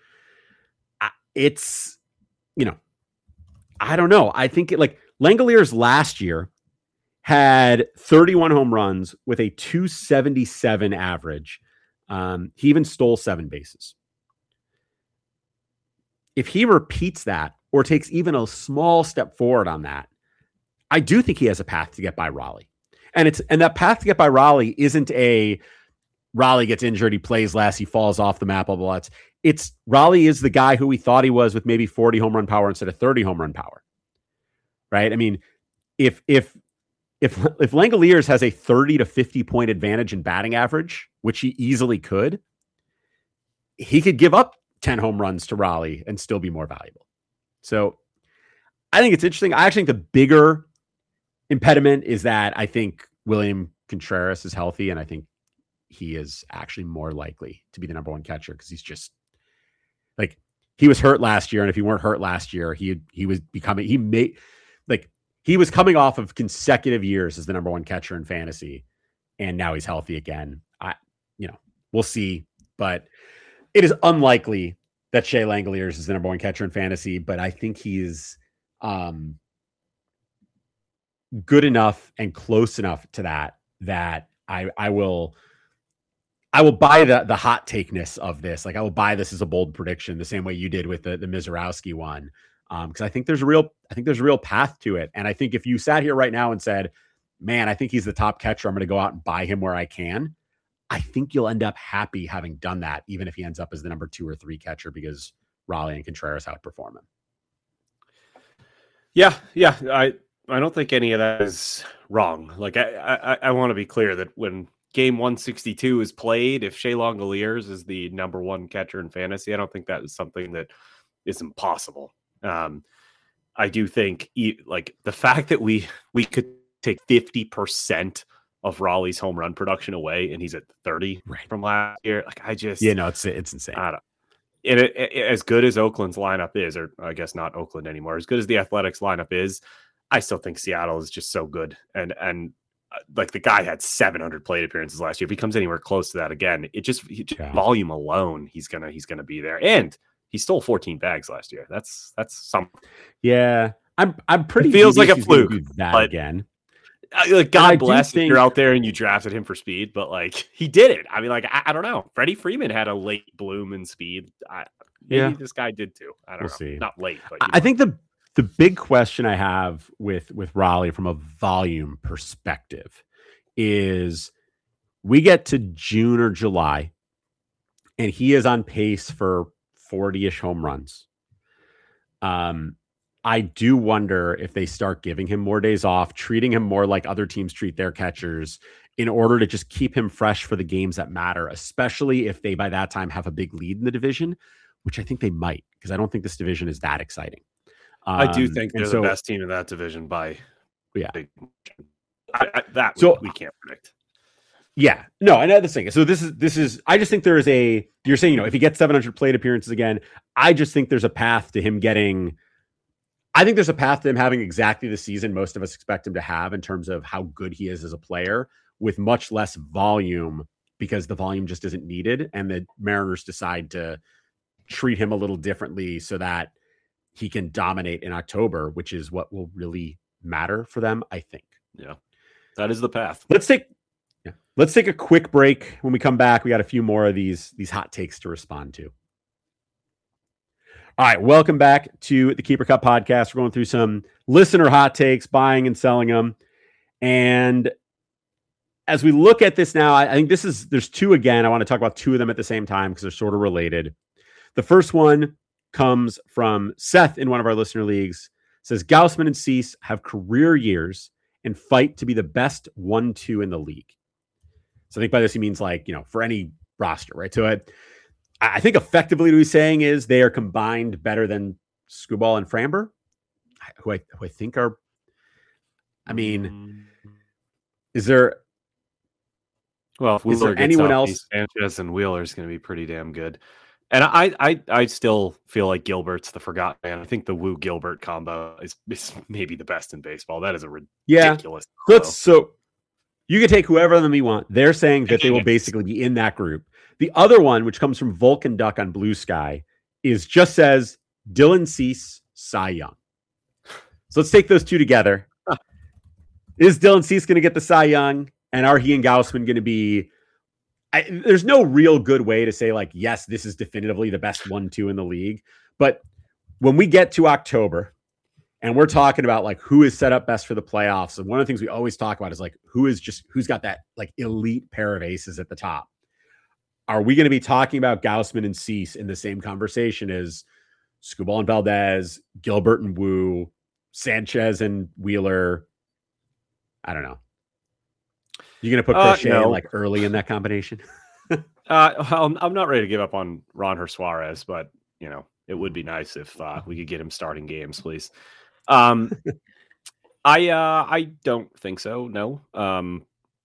it's, you know, I don't know. I think it, like Langoliers last year had thirty-one home runs with a two seventy-seven average. Um, he even stole seven bases. If he repeats that or takes even a small step forward on that, I do think he has a path to get by Raleigh. And it's, and that path to get by Raleigh isn't a Raleigh gets injured, he plays less, he falls off the map, blah, blah, blah. It's, it's Raleigh is the guy who we thought he was with maybe forty home run power instead of thirty home run power. Right? I mean, if if if if Langoliers has a thirty to fifty point advantage in batting average, which he easily could, he could give up ten home runs to Raleigh and still be more valuable. So I think it's interesting. I actually think the bigger impediment is that I think William Contreras is healthy, and I think he is actually more likely to be the number one catcher because he's just like, he was hurt last year. And if he weren't hurt last year, he, he was becoming, he made like, he was coming off of consecutive years as the number one catcher in fantasy. And now he's healthy again. I, you know, we'll see, but it is unlikely that Shea Langoliers is the number one catcher in fantasy, but I think he's um, good enough and close enough to that, that I, I will, I will buy the the hot takeness of this. Like I will buy this as a bold prediction, the same way you did with the the Mizorowski one, um, because I think there's a real, I think there's a real path to it. And I think if you sat here right now and said, "Man, I think he's the top catcher. I'm going to go out and buy him where I can," I think you'll end up happy having done that, even if he ends up as the number two or three catcher because Raleigh and Contreras outperform him. Yeah, yeah, I I don't think any of that is wrong. Like I I, I want to be clear that when game one sixty-two is played, if Shea Langoliers is the number one catcher in fantasy, I don't think that is something that is impossible. Um, I do think like the fact that we we could take fifty percent of Raleigh's home run production away, and he's at thirty right. from last year. Like I just, yeah, no, it's it's insane. I don't, and it, it, as good as Oakland's lineup is, or I guess not Oakland anymore, as good as the Athletics lineup is, I still think Seattle is just so good, and and. Like the guy had seven hundred plate appearances last year. If he comes anywhere close to that again, it just, it just yeah. volume alone, he's gonna he's gonna be there. And he stole fourteen bags last year. That's that's something. Yeah, I'm I'm pretty. It feels like a fluke. That but, again. Like God bless think... if you're out there and you drafted him for speed, but like he did it. I mean, like I, I don't know. Freddie Freeman had a late bloom in speed. I, maybe yeah. this guy did too. I don't we'll know. See. Not late, but I know. think the. The big question I have with, with Raleigh from a volume perspective is we get to June or July and he is on pace for forty-ish home runs. Um, I do wonder if they start giving him more days off, treating him more like other teams treat their catchers in order to just keep him fresh for the games that matter, especially if they by that time have a big lead in the division, which I think they might, because I don't think this division is that exciting. Um, I do think they're so, the best team in that division by yeah. Big, I, I, that so, we, we can't predict. Yeah, no, I know the thing. So this is this is. I just think there is a. You're saying, you know, if he gets seven hundred plate appearances again, I just think there's a path to him getting I think there's a path to him having exactly the season most of us expect him to have in terms of how good he is as a player, with much less volume, because the volume just isn't needed. And the Mariners decide to treat him a little differently so that he can dominate in October, which is what will really matter for them, I think. Yeah, that is the path. Let's take yeah, let's take a quick break. When we come back, we got a few more of these, these hot takes to respond to. All right, welcome back to the Keeper Cup podcast. We're going through some listener hot takes, buying and selling them. And as we look at this now, I, I think this is, there's two again. I want to talk about two of them at the same time because they're sort of related. The first one comes from Seth in one of our listener leagues. It says Gausman and Cease have career years and fight to be the best one two in the league. So I think by this he means like, you know, for any roster, right? So I, I think effectively what he's saying is they are combined better than Skubal and Framber, who I, who I think are, I mean, is there, well, if is there Wheeler gets anyone healthy, else? Sanchez and Wheeler is going to be pretty damn good. And I, I, I still feel like Gilbert's the forgotten man. I think the Woo Gilbert combo is, is maybe the best in baseball. That is a ridiculous. Yeah. Let's, so you can take whoever of them you want. They're saying that they will basically be in that group. The other one, which comes from Vulcan Duck on Blue Sky, is just says Dylan Cease, Cy Young. So let's take those two together. Is Dylan Cease going to get the Cy Young? And are he and Gausman going to be... I, there's no real good way to say, like, yes, this is definitively the best one two in the league. But when we get to October and we're talking about, like, who is set up best for the playoffs, and one of the things we always talk about is, like, who is just... who's got that, like, elite pair of aces at the top. Are we going to be talking about Gausman and Cease in the same conversation as Skubal and Valdez, Gilbert and Woo, Sanchez and Wheeler? I don't know. You're going to put Crochet uh, no. in like early in that combination? uh, well, I'm not ready to give up on Ronher Suarez, but you know, it would be nice if uh, we could get him starting games, please. Um, I uh, I don't think so. No. Um,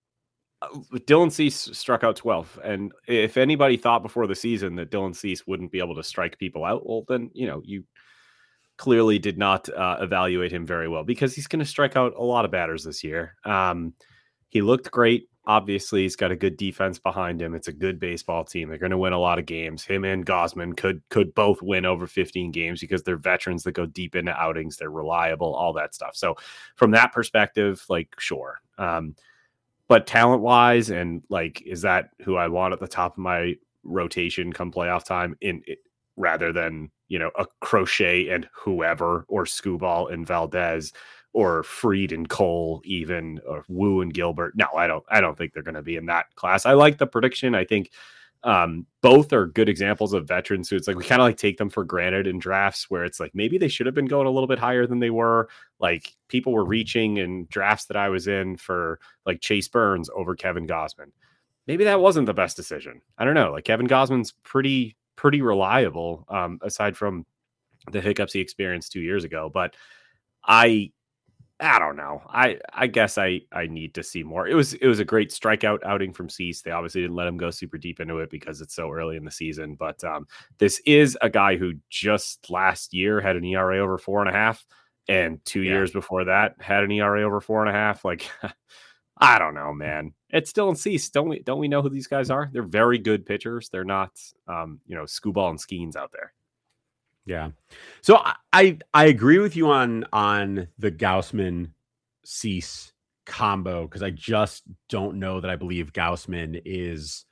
Dylan Cease struck out twelve, and if anybody thought before the season that Dylan Cease wouldn't be able to strike people out, well, then you know you clearly did not uh, evaluate him very well, because he's going to strike out a lot of batters this year. Um, he looked great. Obviously, he's got a good defense behind him. It's a good baseball team. They're going to win a lot of games. Him and Gausman could could both win over fifteen games because they're veterans that go deep into outings. They're reliable, all that stuff. So from that perspective, like, sure. Um, But talent-wise, and like, is that who I want at the top of my rotation come playoff time? In it, rather than you know a Crochet and whoever, or Skubal and Valdez, or Fried and Cole, even, or Woo and Gilbert. No, I don't. I don't think they're going to be in that class. I like the prediction. I think um, both are good examples of veterans who it's like we kind of like take them for granted in drafts where it's like maybe they should have been going a little bit higher than they were. Like people were reaching in drafts that I was in for like Chase Burns over Kevin Gausman. Maybe that wasn't the best decision. I don't know. Like Kevin Gausman's pretty, pretty reliable um, aside from the hiccups he experienced two years ago. But I, I don't know. I, I guess I, I need to see more. It was it was a great strikeout outing from Cease. They obviously didn't let him go super deep into it because it's so early in the season. But um, this is a guy who just last year had an E R A over four and a half, and two yeah. years before that had an E R A over four and a half. Like, I don't know, man. It's still in Cease. Don't we? Don't we know who these guys are? They're very good pitchers. They're not, um, you know, Skubal and Skeens out there. Yeah. So I, I I agree with you on on the Gausman Cease combo, because I just don't know that I believe Gausman is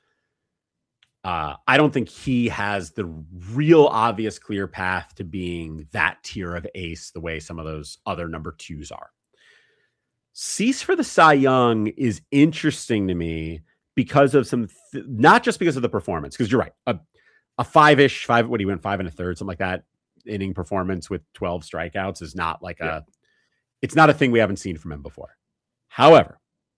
uh I don't think he has the real obvious clear path to being that tier of ace the way some of those other number twos are. Cease for the Cy Young is interesting to me because of some th- not just because of the performance, because you're right. A, A five-ish, five, what do you win, five and a third, something like that, inning performance with twelve strikeouts is not like yeah. a, it's not a thing we haven't seen from him before. However,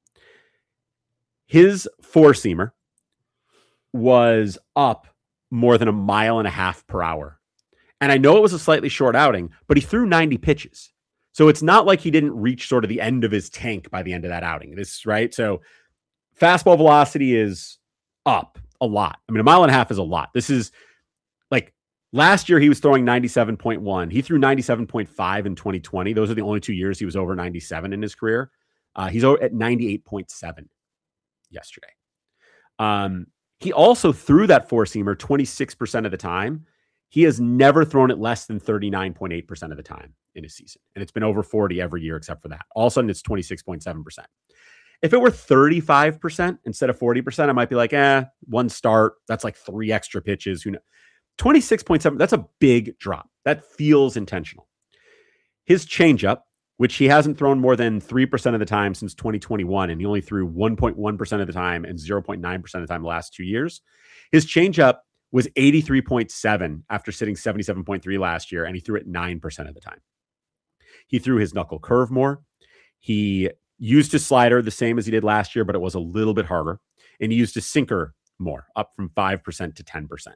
his four-seamer was up more than a mile and a half per hour. And I know it was a slightly short outing, but he threw ninety pitches. So it's not like he didn't reach sort of the end of his tank by the end of that outing. This right. So fastball velocity is up a lot. I mean, a mile and a half is a lot. This is like Last year, he was throwing ninety-seven point one. He threw ninety-seven point five in twenty twenty. Those are the only two years he was over ninety-seven in his career. Uh, he's at ninety-eight point seven yesterday. Um, he also threw that four-seamer twenty-six percent of the time. He has never thrown it less than thirty-nine point eight percent of the time in his season. And it's been over forty every year except for that. All of a sudden, it's twenty-six point seven percent. If it were thirty-five percent instead of forty percent, I might be like, eh, one start. That's like three extra pitches. Who knows? twenty-six point seven, that's a big drop. That feels intentional. His changeup, which he hasn't thrown more than three percent of the time since twenty twenty-one, and he only threw one point one percent of the time and zero point nine percent of the time the last two years. His changeup was eighty-three point seven after sitting seventy-seven point three last year, and he threw it nine percent of the time. He threw his knuckle curve more. He used his slider the same as he did last year, but it was a little bit harder. And he used his sinker more, up from five percent to ten percent.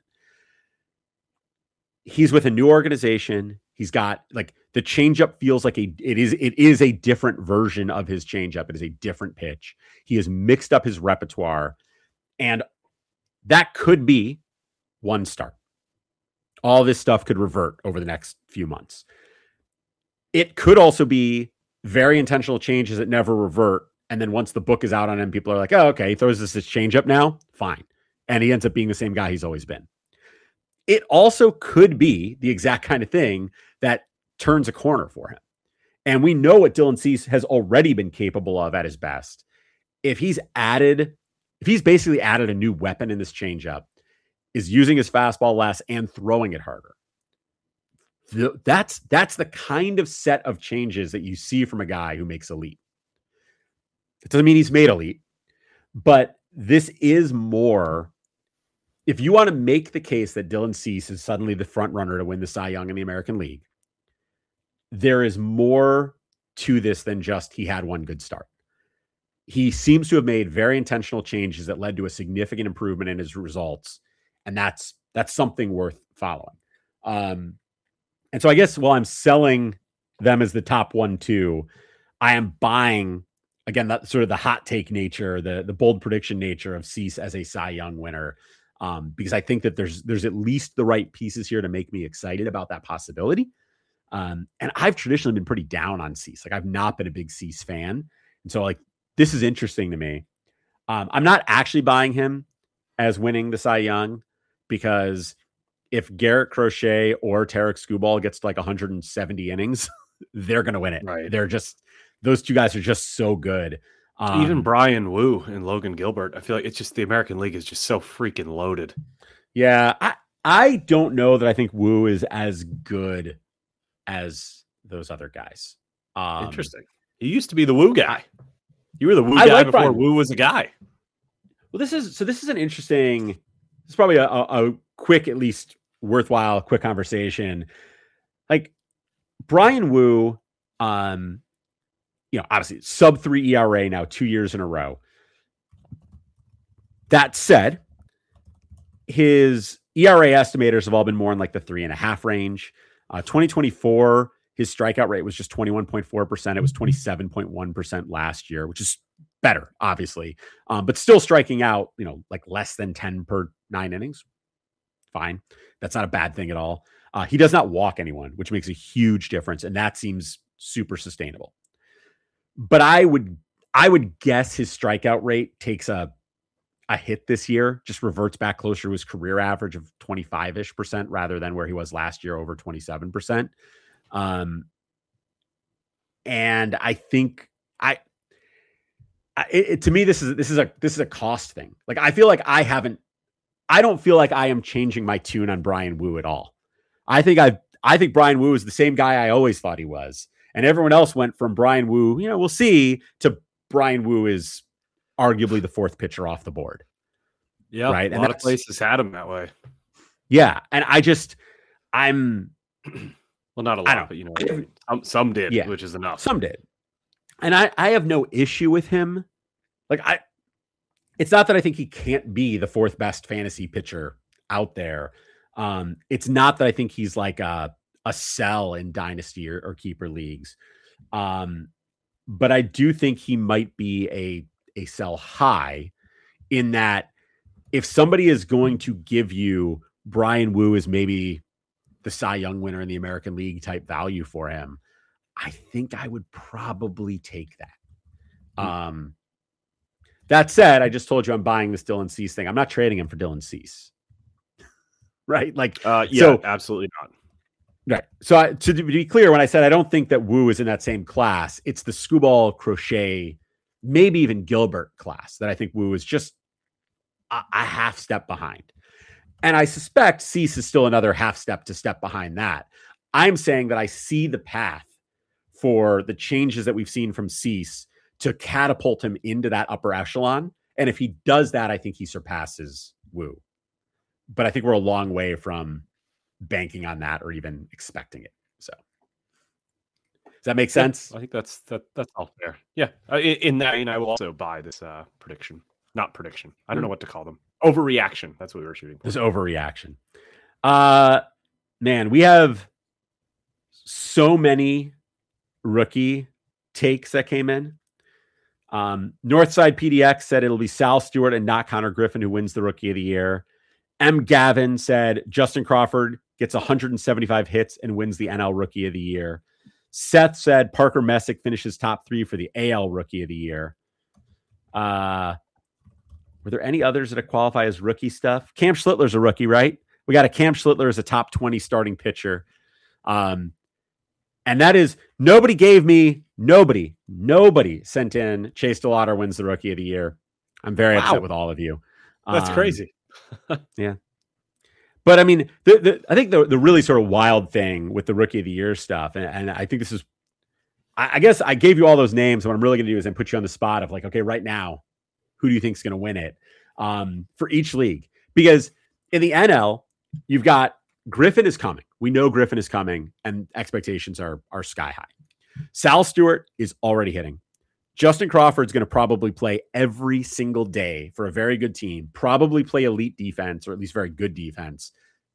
He's with a new organization. He's got like the changeup feels like a it is it is a different version of his changeup. It is a different pitch. He has mixed up his repertoire, and that could be one start. All this stuff could revert over the next few months. It could also be very intentional changes that never revert, and then once the book is out on him, people are like, "Oh, okay, he throws this this changeup now, fine," and he ends up being the same guy he's always been. It also could be the exact kind of thing that turns a corner for him. And we know what Dylan Cease has already been capable of at his best. If he's added, if he's basically added a new weapon in this changeup, is using his fastball less and throwing it harder. That's, that's the kind of set of changes that you see from a guy who makes elite. It doesn't mean he's made elite, but this is more. If you want to make the case that Dylan Cease is suddenly the front runner to win the Cy Young in the American League, there is more to this than just he had one good start. He seems to have made very intentional changes that led to a significant improvement in his results, and that's that's something worth following. Um, and so I guess while I'm selling them as the top one, two, I am buying, again, that sort of the hot take nature, the, the bold prediction nature of Cease as a Cy Young winner. Um, because I think that there's there's at least the right pieces here to make me excited about that possibility. Um, and I've traditionally been pretty down on Cease. Like I've not been a big Cease fan. And so like this is interesting to me. Um, I'm not actually buying him as winning the Cy Young because if Garrett Crochet or Tarek Skubal gets to like one hundred seventy innings, they're going to win it. Right. They're just, those two guys are just so good. Um, Even Brian Wu and Logan Gilbert, I feel like it's just the American League is just so freaking loaded. Yeah, I, I don't know that I think Wu is as good as those other guys. Um, Interesting. You used to be the Wu guy. You were the Wu I guy like before Brian. Wu was a guy. Well, this is so. This is an interesting. This is probably a, a, a quick, at least worthwhile, quick conversation. Like Brian Wu, um. You know, obviously sub three E R A now two years in a row. That said, his E R A estimators have all been more in like the three and a half range. Uh, twenty twenty-four, his strikeout rate was just twenty-one point four percent. It was twenty-seven point one percent last year, which is better, obviously, um, but still striking out, you know, like less than ten per nine innings. Fine. That's not a bad thing at all. Uh, he does not walk anyone, which makes a huge difference. And that seems super sustainable. But I would I would guess his strikeout rate takes a a hit this year, just reverts back closer to his career average of twenty-five-ish percent rather than where he was last year, over twenty-seven percent. Um, and I think I, I it, it, to me, this is this is a this is a cost thing. Like I feel like I haven't, I don't feel like I am changing my tune on Brian Wu at all. I think I I think Brian Wu is the same guy I always thought he was. And everyone else went from Brian Wu, you know, we'll see, to Brian Wu is arguably the fourth pitcher off the board. Yeah, right. A and lot of places had him that way. Yeah. And I just, I'm, well, not a lot, but you know, some, some did, yeah, which is enough. Some did. And I, I have no issue with him. Like, I, it's not that I think he can't be the fourth best fantasy pitcher out there. Um, it's not that I think he's like a, a sell in dynasty or, or keeper leagues. Um, but I do think he might be a, a sell high in that if somebody is going to give you Brian Wu is maybe the Cy Young winner in the American League type value for him, I think I would probably take that. Mm-hmm. Um, that said, I just told you I'm buying this Dylan Cease thing. I'm not trading him for Dylan Cease. Right? Like, uh, yeah, so, absolutely not. Right. So I, to be clear, when I said I don't think that Wu is in that same class, it's the Skubal, Crochet, maybe even Gilbert class that I think Wu is just a, a half step behind. And I suspect Cease is still another half step to step behind that. I'm saying that I see the path for the changes that we've seen from Cease to catapult him into that upper echelon. And if he does that, I think he surpasses Wu. But I think we're a long way from banking on that or even expecting it. So does that make sense? Yeah, I think that's that that's all fair. Yeah. Uh, in, in that vein, I will also buy this uh, prediction. Not prediction. I don't know what to call them. Overreaction. That's what we were shooting for. This overreaction. Uh man, we have so many rookie takes that came in. Um, Northside P D X said it'll be Sal Stewart and not Connor Griffin who wins the Rookie of the Year. M. Gavin said Justin Crawford gets one hundred seventy-five hits and wins the N L Rookie of the Year. Seth said Parker Messick finishes top three for the A L Rookie of the Year. Uh, were there any others that qualify as rookie stuff? Cam Schlittler's a rookie, right? We got a Cam Schlittler as a top twenty starting pitcher. Um, and that is, nobody gave me, nobody, nobody sent in Chase DeLauder wins the Rookie of the Year. I'm very wow. upset with all of you. That's um, crazy. Yeah. But I mean, the, the, I think the, the really sort of wild thing with the Rookie of the Year stuff, and, and I think this is, I, I guess I gave you all those names. What I'm really going to do is then put you on the spot of like, okay, right now, who do you think is going to win it um, for each league? Because in the N L, you've got Griffin is coming. We know Griffin is coming, and expectations are are sky high. Sal Stewart is already hitting. Justin Crawford's going to probably play every single day for a very good team, probably play elite defense or at least very good defense.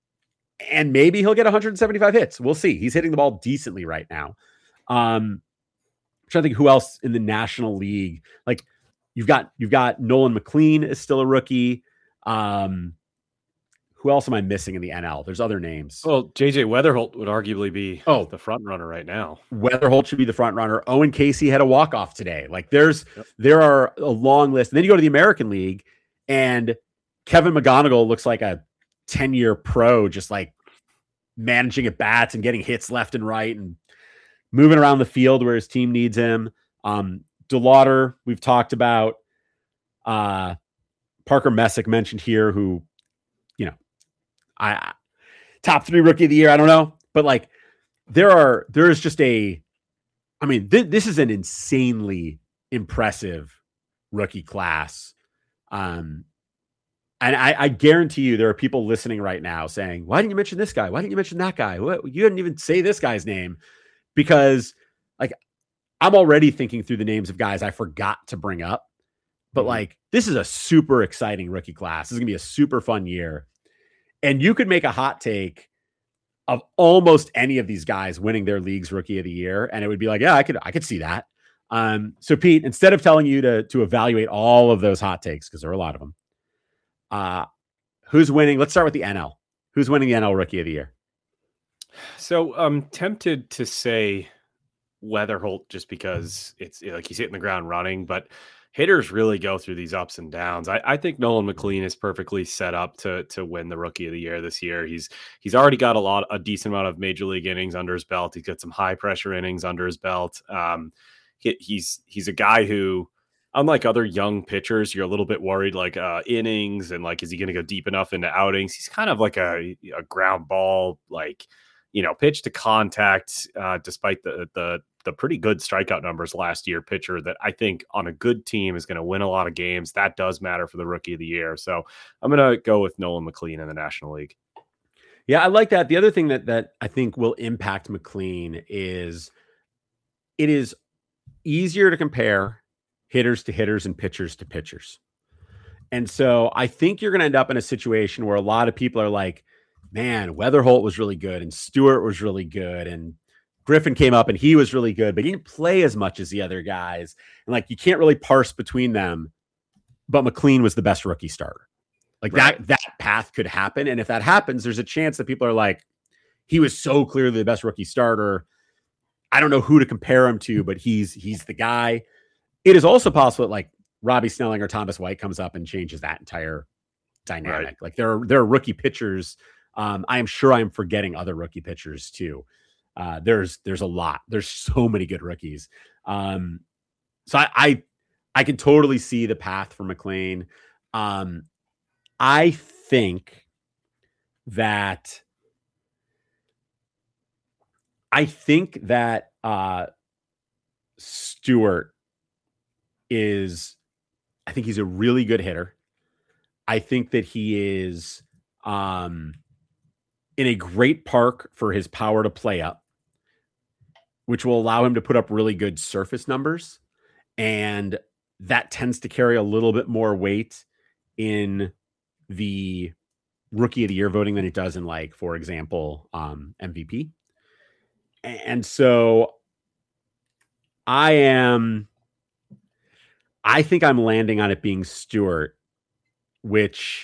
And maybe he'll get one hundred seventy-five hits. We'll see. He's hitting the ball decently right now. Um, I'm trying to think who else in the National League. Like you've got, you've got Nolan McLean is still a rookie. Um, who else am I missing in the N L? There's other names. Well, J J Weatherholt would arguably be oh, the front runner right now. Weatherholt should be the front runner. Owen Casey had a walk-off today. Like there's, yep. there are a long list. And then you go to the American League and Kevin McGonigal looks like a ten year pro, just like managing at bats and getting hits left and right and moving around the field where his team needs him. Um, DeLauder, we've talked about. Uh, Parker Messick mentioned here, who, you know, I top three rookie of the year. I don't know, but like there are, there is just a, I mean, th- this is an insanely impressive rookie class. Um, and I, I guarantee you there are people listening right now saying, why didn't you mention this guy? Why didn't you mention that guy? What, you didn't even say this guy's name, because like I'm already thinking through the names of guys I forgot to bring up, but like, this is a super exciting rookie class. This is gonna be a super fun year. And you could make a hot take of almost any of these guys winning their league's Rookie of the Year, and it would be like, yeah, I could, I could see that. Um, so Pete, instead of telling you to to evaluate all of those hot takes, because there are a lot of them, uh, who's winning? Let's start with the N L. Who's winning the N L Rookie of the Year? So I'm tempted to say Weatherholt just because it's like he's hitting the ground running, but hitters really go through these ups and downs. I, I think Nolan McLean is perfectly set up to to win the Rookie of the Year this year. He's he's already got a lot, a decent amount of major league innings under his belt. He's got some high pressure innings under his belt. Um, he, he's he's a guy who, unlike other young pitchers, you're a little bit worried like uh, innings and like, is he going to go deep enough into outings? He's kind of like a, a ground ball, like, you know, pitch to contact, uh, despite the the the pretty good strikeout numbers last year, pitcher that I think on a good team is going to win a lot of games. That does matter for the Rookie of the Year. So I'm going to go with Nolan McLean in the National League. Yeah, I like that. The other thing that that I think will impact McLean is it is easier to compare hitters to hitters and pitchers to pitchers. And so I think you're going to end up in a situation where a lot of people are like, man, Weatherholt was really good and Stewart was really good and Griffin came up and he was really good, but he didn't play as much as the other guys. And like, you can't really parse between them, but McLean was the best rookie starter. Like right. that, that path could happen. And if that happens, there's a chance that people are like, he was so clearly the best rookie starter. I don't know who to compare him to, but he's he's the guy. It is also possible that like Robbie Snelling or Thomas White comes up and changes that entire dynamic. Right. Like there are there are rookie pitchers. Um, I am sure I'm forgetting other rookie pitchers too. Uh, there's there's a lot. There's so many good rookies. Um, so I, I I can totally see the path for McLean. Um, I think that I think that uh, Stewart is. I think he's a really good hitter. I think that he is um, in a great park for his power to play up, which will allow him to put up really good surface numbers. And that tends to carry a little bit more weight in the rookie of the year voting than it does in, like, for example, um, M V P. And so I am, I think I'm landing on it being Stewart, which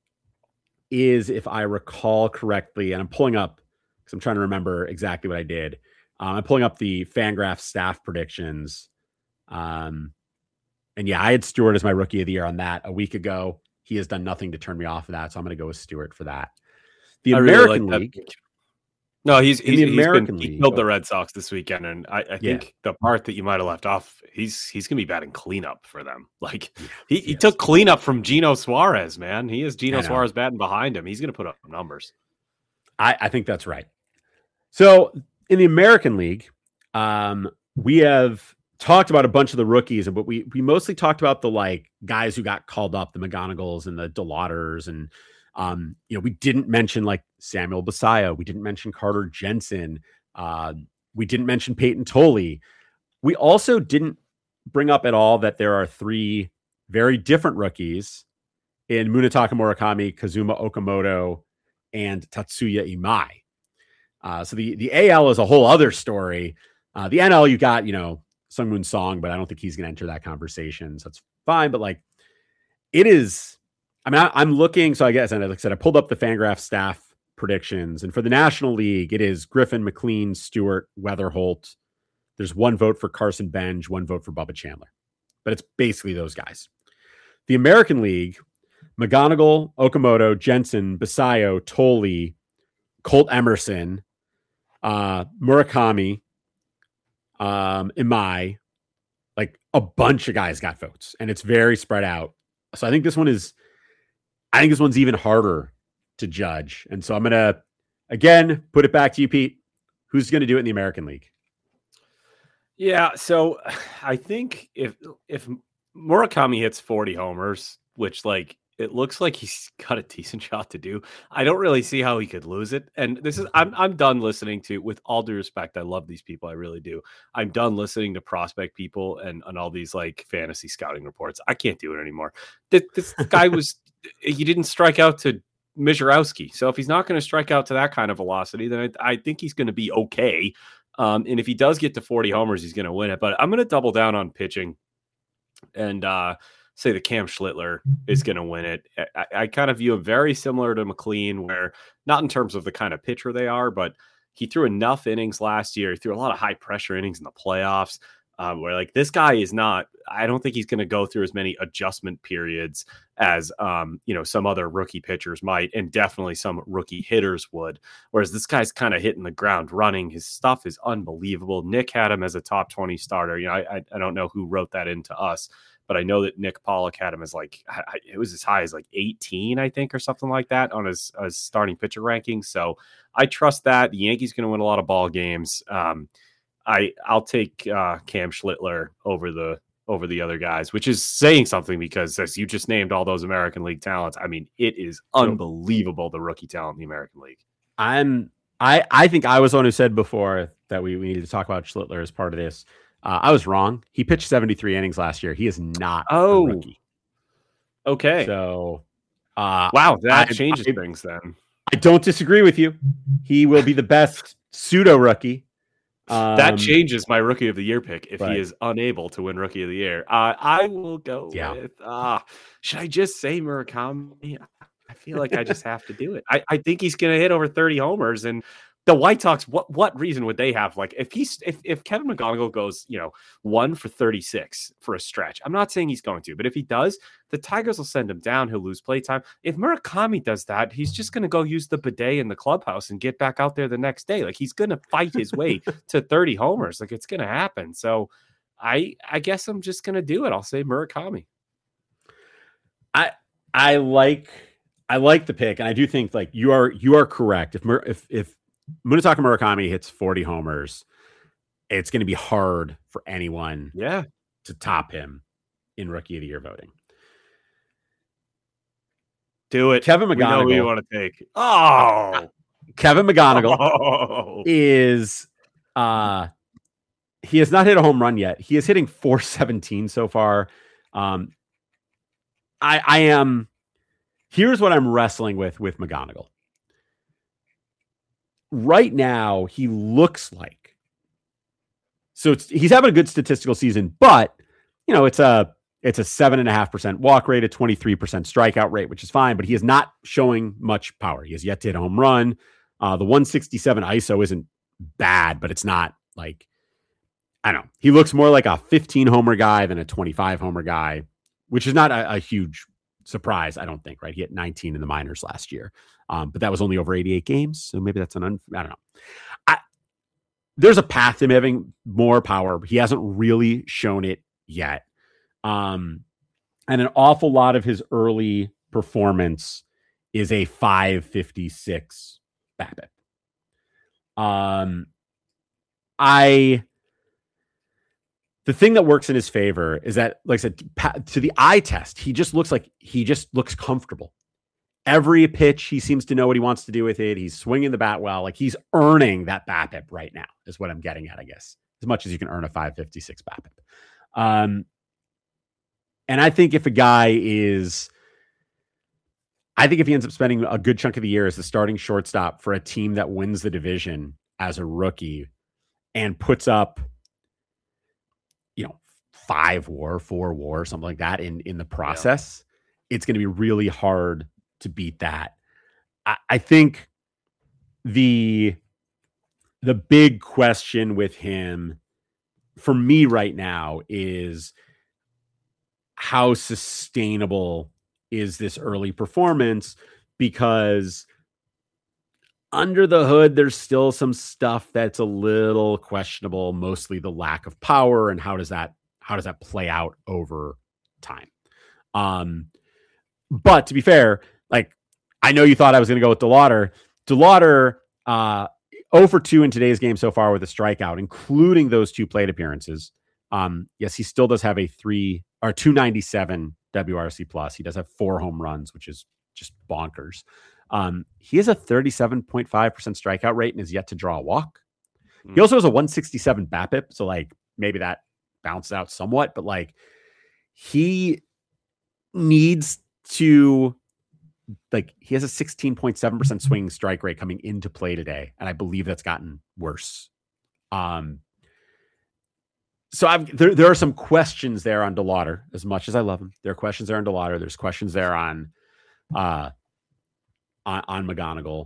is, if I recall correctly, and I'm pulling up because I'm trying to remember exactly what I did. Um, I'm pulling up the Fangraphs staff predictions. Um, and yeah, I had Stewart as my rookie of the year on that a week ago. He has done nothing to turn me off of that. So I'm going to go with Stewart for that. The I American really like League. That. No, he's, he's, the he's American been, League. He killed the Red Sox this weekend. And I, I think Yeah. the part that you might've left off, he's, he's going to be batting cleanup for them. Like yeah, he, he he took cleanup from Gino Suarez, man. He is Gino I know. Suarez batting behind him. He's going to put up numbers. I, I think that's right. So in the American League, um, we have talked about a bunch of the rookies, but we we mostly talked about the like guys who got called up, the McGonagalls and the DeLauters, and um, you know, we didn't mention like Samuel Basallo, we didn't mention Carter Jensen, uh, we didn't mention Peyton Tolley. We also didn't bring up at all that there are three very different rookies in Munetaka Murakami, Kazuma Okamoto, and Tatsuya Imai. Uh, so the the A L is a whole other story. Uh, the N L, you got, you know, Sungmoon Song, but I don't think he's going to enter that conversation. So it's fine. But like, it is, I mean, I, I'm looking. So I guess, and like I said, I pulled up the Fangraph staff predictions. And for the National League, it is Griffin, McLean, Stewart, Weatherholt. There's one vote for Carson Benj, one vote for Bubba Chandler. But it's basically those guys. The American League, McGonigal, Okamoto, Jensen, Basallo, Tolley, Colt Emerson, uh, Murakami, um, Imai, like a bunch of guys got votes, and it's very spread out. So I think this one is, I think this one's even harder to judge. And so I'm going to, again, put it back to you, Pete. Who's going to do it in the American League? Yeah. So I think if, if Murakami hits forty homers, which like, it looks like he's got a decent shot to do, I don't really see how he could lose it. And this is, I'm I'm done listening to, with all due respect, I love these people. I really do. I'm done listening to prospect people and, and all these like fantasy scouting reports. I can't do it anymore. This, this guy was, he didn't strike out to Mizorowski. So if he's not going to strike out to that kind of velocity, then I, I think he's going to be okay. Um, and if he does get to forty homers, he's going to win it. But I'm going to double down on pitching and, uh, say the Cam Schlittler is going to win it. I, I kind of view him very similar to McLean, where not in terms of the kind of pitcher they are, but he threw enough innings last year. He threw a lot of high pressure innings in the playoffs, um, where like this guy is not, I don't think he's going to go through as many adjustment periods as, um, you know, some other rookie pitchers might, and definitely some rookie hitters would. Whereas this guy's kind of hitting the ground running. His stuff is unbelievable. Nick had him as a top twenty starter. You know, I, I don't know who wrote that into us, but I know that Nick Pollock had him as like, it was as high as like eighteen, I think, or something like that on his, his starting pitcher rankings. So I trust that the Yankees going to win a lot of ball games. Um, I I'll take uh, Cam Schlittler over the over the other guys, which is saying something because as you just named all those American League talents, I mean, it is unbelievable the rookie talent in the American League. I'm I I think I was the one who said before that we, we needed to talk about Schlittler as part of this. Uh, I was wrong. He pitched seventy-three innings last year. He is not oh, a rookie. Okay. So, uh, wow, that I, changes I, things then. I don't disagree with you. He will be the best pseudo rookie. Um, that changes my rookie of the year pick if right. he is unable to win rookie of the year. Uh, I will go yeah. with, uh, should I just say Murakami? I feel like I just have to do it. I, I think he's going to hit over thirty homers, and the White Sox, what what reason would they have? Like if he's if if Kevin McGonigal goes, you know, one for thirty-six for a stretch, I'm not saying he's going to, but if he does, the Tigers will send him down. He'll lose playtime. If Murakami does that, he's just going to go use the bidet in the clubhouse and get back out there the next day. Like he's going to fight his way to thirty homers. Like it's going to happen. So I I guess I'm just going to do it. I'll say Murakami. I I like I like the pick, and I do think like you are you are correct. If Mur- if if Munetaka Murakami hits forty homers, it's going to be hard for anyone yeah. to top him in Rookie of the Year voting. Do it. Kevin McGonigal. We know who you want to take. Oh, Kevin McGonigal oh. is uh he has not hit a home run yet. He is hitting four seventeen so far. Um, I I am here's what I'm wrestling with with McGonigal. Right now, he looks like so it's, he's having a good statistical season, but you know it's a it's a seven and a half percent walk rate, a twenty-three percent strikeout rate, which is fine. But he is not showing much power. He has yet to hit a home run. Uh, the one sixty-seven I S O isn't bad, but it's not like I don't know. He looks more like a fifteen homer guy than a twenty-five homer guy, which is not a, a huge surprise, I don't think. Right? He hit nineteen in the minors last year. Um, but that was only over eighty-eight games. So maybe that's an, un- I don't know. I, there's a path to him having more power. He hasn't really shown it yet. Um, and an awful lot of his early performance is a five fifty-six BABIP. Um, I, the thing that works in his favor is that, like I said, to the eye test, he just looks like he just looks comfortable. Every pitch, he seems to know what he wants to do with it. He's swinging the bat well. Like he's earning that BABIP right now is what I'm getting at, I guess, as much as you can earn a five fifty-six BABIP. Um, and I think if a guy is, I think if he ends up spending a good chunk of the year as the starting shortstop for a team that wins the division as a rookie and puts up, you know, five war, four war, something like that in, in the process, yeah. It's going to be really hard to beat that. I, I think the the big question with him for me right now is how sustainable is this early performance, because under the hood, there's still some stuff that's a little questionable, mostly the lack of power and how does that how does that play out over time. Um, but to be fair, like, I know you thought I was going to go with DeLauder. DeLauder, uh, zero for two in today's game so far with a strikeout, including those two plate appearances. Um, yes, he still does have a three or two ninety-seven W R C plus. He does have four home runs, which is just bonkers. Um, he has a thirty-seven point five percent strikeout rate and is yet to draw a walk. Mm. He also has a one sixty-seven BABIP. So like maybe that bounced out somewhat, but like he needs to, like, he has a sixteen point seven percent swing strike rate coming into play today. And I believe that's gotten worse. Um, so I've, there, there are some questions there on DeLauder, as much as I love him. There are questions there on DeLauder. There's questions there on, uh, on, on McGonigal.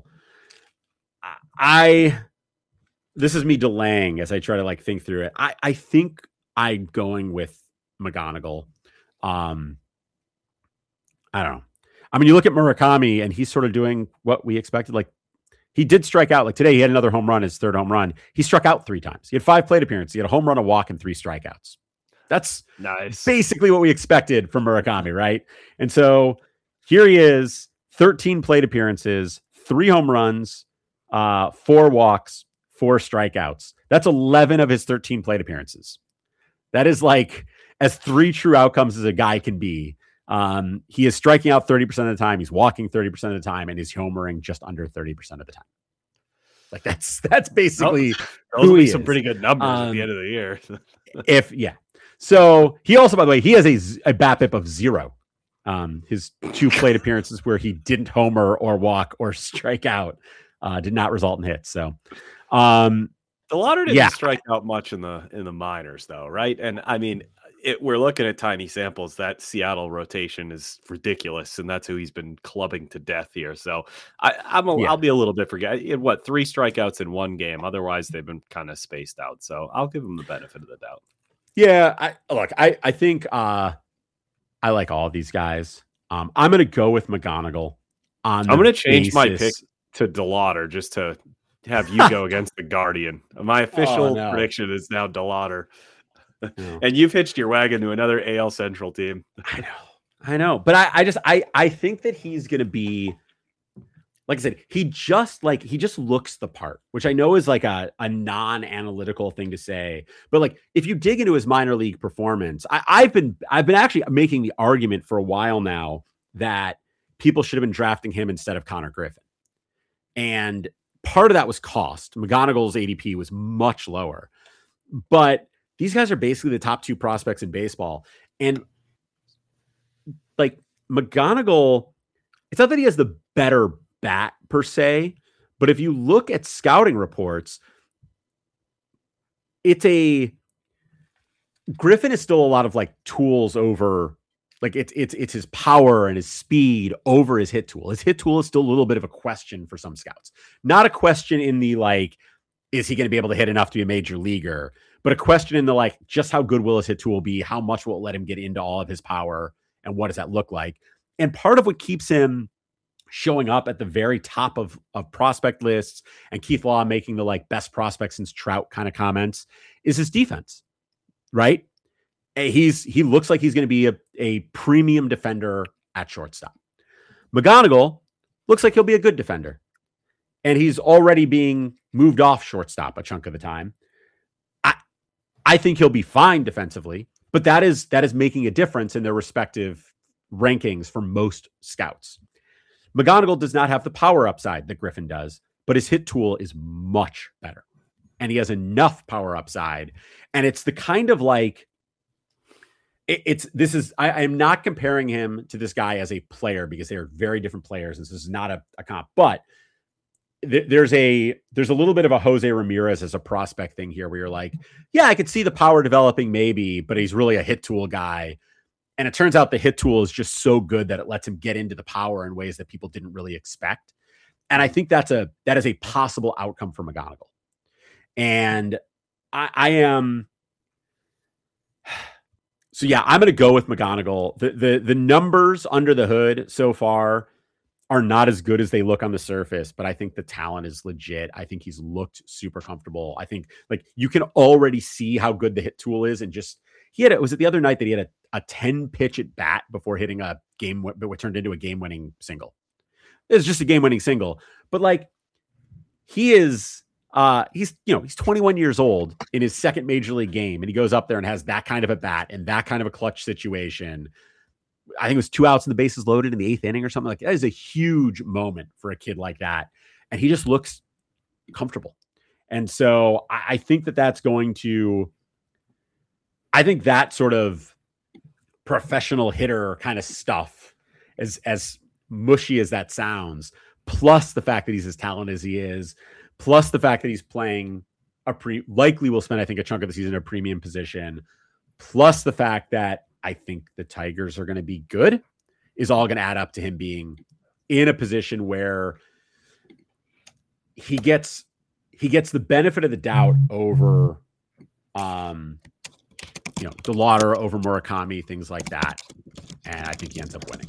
I, this is me delaying as I try to like think through it. I, I think I'm going with McGonigal. Um, I don't know. I mean, you look at Murakami and he's sort of doing what we expected. Like, he did strike out. Like today, he had another home run, his third home run. He struck out three times. He had five plate appearances. He had a home run, a walk, and three strikeouts. That's nice. Basically what we expected from Murakami, right? And so here he is, thirteen plate appearances, three home runs, uh, four walks, four strikeouts. That's eleven of his thirteen plate appearances. That is like as three true outcomes as a guy can be. Um, he is striking out thirty percent of the time. He's walking thirty percent of the time, and he's homering just under thirty percent of the time. Like that's, that's basically those will who be he some is. pretty good numbers um, at the end of the year. if yeah. So he also, by the way, he has a, a BABIP of zero. Um, his two plate appearances where he didn't homer or walk or strike out, uh, did not result in hits. So, um, DeLauder didn't yeah. strike out much in the, in the minors though. Right. And I mean, it, we're looking at tiny samples. That Seattle rotation is ridiculous, and that's who he's been clubbing to death here. So I, I'm a, yeah. I'll be a little bit forget. What three strikeouts in one game? Otherwise, they've been kind of spaced out. So I'll give him the benefit of the doubt. Yeah, I look. I I think uh, I like all of these guys. Um, I'm going to go with McGonigal. On I'm going to change basis. my pick to DeLauder just to have you go against the Guardian. My official oh, no. prediction is now DeLauder. No. And you've hitched your wagon to another A L Central team. I know. I know. But I, I just I I think that he's gonna be, like I said, he just like he just looks the part, which I know is like a, a non-analytical thing to say. But like if you dig into his minor league performance, I, I've been I've been actually making the argument for a while now that people should have been drafting him instead of Connor Griffin. And part of that was cost. McGonigal's A D P was much lower. But these guys are basically the top two prospects in baseball. And like McGonigal, it's not that he has the better bat per se, but if you look at scouting reports, it's a Griffin is still a lot of like tools over, like it's it's it's his power and his speed over his hit tool. His hit tool is still a little bit of a question for some scouts. Not a question in the like, is he going to be able to hit enough to be a major leaguer? But a question in the like, just how good will his hit tool be? How much will it let him get into all of his power? And what does that look like? And part of what keeps him showing up at the very top of, of prospect lists and Keith Law making the like best prospect since Trout kind of comments is his defense, right? And he's he looks like he's going to be a, a premium defender at shortstop. McGonigal looks like he'll be a good defender. And he's already being moved off shortstop a chunk of the time. I think he'll be fine defensively, but that is that is making a difference in their respective rankings for most scouts. McGonigal does not have the power upside that Griffin does, but his hit tool is much better. And he has enough power upside. And it's the kind of like, it, it's, this is, I am not comparing him to this guy as a player because they are very different players. This is not a, a comp, but there's a there's a little bit of a Jose Ramirez as a prospect thing here where you're like, yeah, I could see the power developing maybe, but he's really a hit tool guy. And it turns out the hit tool is just so good that it lets him get into the power in ways that people didn't really expect. And I think that's a that is a possible outcome for McGonigal. And I, I am so yeah, I'm going to go with McGonigal. The, the the numbers under the hood so far are not as good as they look on the surface, but I think the talent is legit. I think he's looked super comfortable. I think like you can already see how good the hit tool is. And just, he had, it was it the other night that he had a, a ten pitch at bat before hitting a game, but what turned into a game winning single. It was just a game winning single, but like he is, uh, he's, you know, he's twenty-one years old in his second major league game. And he goes up there and has that kind of a bat and that kind of a clutch situation. I think it was two outs and the bases loaded in the eighth inning or something like that. That is a huge moment for a kid like that. And he just looks comfortable. And so I, I think that that's going to, I think that sort of professional hitter kind of stuff, as, as mushy as that sounds, plus the fact that he's as talented as he is, plus the fact that he's playing a pre likely will spend, I think, a chunk of the season in a premium position, plus the fact that I think the Tigers are going to be good, is all going to add up to him being in a position where he gets he gets the benefit of the doubt over, um, you know, DeLauder over Murakami, things like that, and I think he ends up winning.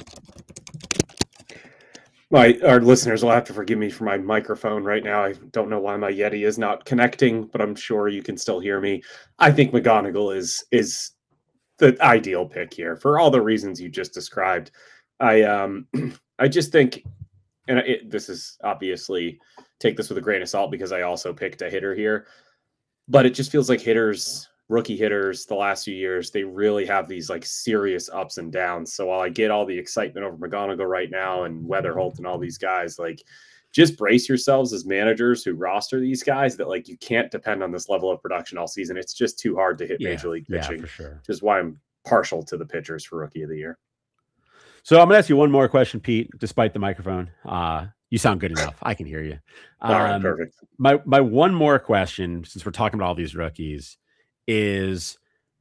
My our listeners will have to forgive me for my microphone right now. I don't know why my Yeti is not connecting, but I'm sure you can still hear me. I think McGonigal is is. the ideal pick here for all the reasons you just described. I, um, I just think, and it, this is obviously take this with a grain of salt because I also picked a hitter here, but it just feels like hitters, rookie hitters, the last few years, they really have these like serious ups and downs. So while I get all the excitement over McGonigal right now and Weatherholt and all these guys, like just brace yourselves as managers who roster these guys that like you can't depend on this level of production all season. It's just too hard to hit yeah, major league pitching, yeah, for sure. Which is why I'm partial to the pitchers for rookie of the year. So I'm gonna ask you one more question, Pete, despite the microphone. Uh, you sound good enough. I can hear you. Um, all right, perfect. My, my one more question, since we're talking about all these rookies, is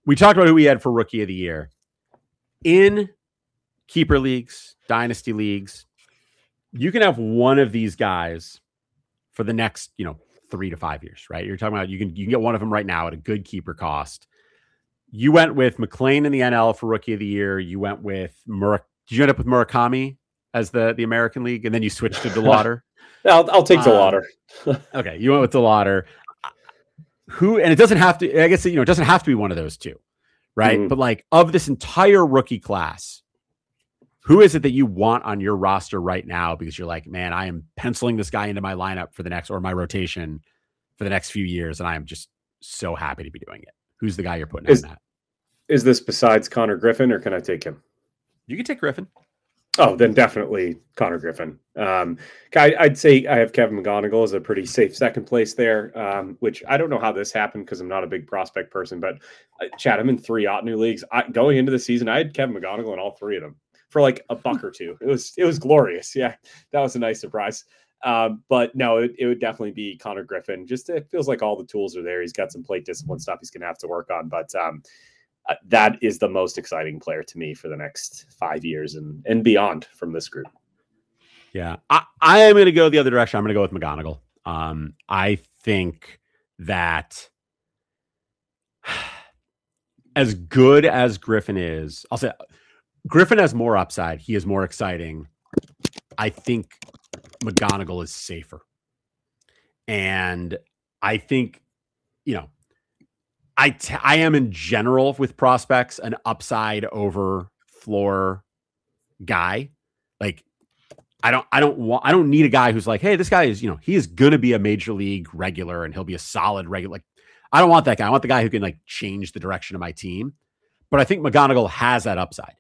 we talked about who we had for rookie of the year in keeper leagues, dynasty leagues. You can have one of these guys for the next, you know, three to five years, right? You're talking about you can you can get one of them right now at a good keeper cost. You went with McLean in the N L for rookie of the year. You went with Mur- Did you end up with Murakami as the, the American League, and then you switched to DeLauder? I'll, I'll take DeLauder. Um, okay, you went with DeLauder. Who, and it doesn't have to, I guess, you know, it doesn't have to be one of those two, right? Mm-hmm. But like of this entire rookie class, who is it that you want on your roster right now? Because you're like, man, I am penciling this guy into my lineup for the next, or my rotation for the next few years. And I am just so happy to be doing it. Who's the guy you're putting is, on that? Is this besides Connor Griffin, or can I take him? You can take Griffin. Oh, then definitely Connor Griffin. Um, I, I'd say I have Kevin McGonigal as a pretty safe second place there, um, which I don't know how this happened because I'm not a big prospect person, but uh, Chad, I'm in three Ottoneu leagues. I, going into the season, I had Kevin McGonigal in all three of them for like a buck or two. It was, it was glorious. Yeah, that was a nice surprise. Um, but no, it, it would definitely be Connor Griffin. Just, it feels like all the tools are there. He's got some plate discipline stuff he's going to have to work on, but um, Uh, that is the most exciting player to me for the next five years and, and beyond from this group. Yeah, I, I am going to go the other direction. I'm going to go with McGonigal. Um, I think that as good as Griffin is, I'll say Griffin has more upside. He is more exciting. I think McGonigal is safer. And I think, you know, I, t- I am in general with prospects an upside over floor guy. Like I don't, I don't want, I don't need a guy who's like, hey, this guy is, you know, he is going to be a major league regular and he'll be a solid regular. Like I don't want that guy. I want the guy who can like change the direction of my team. But I think McGonigal has that upside.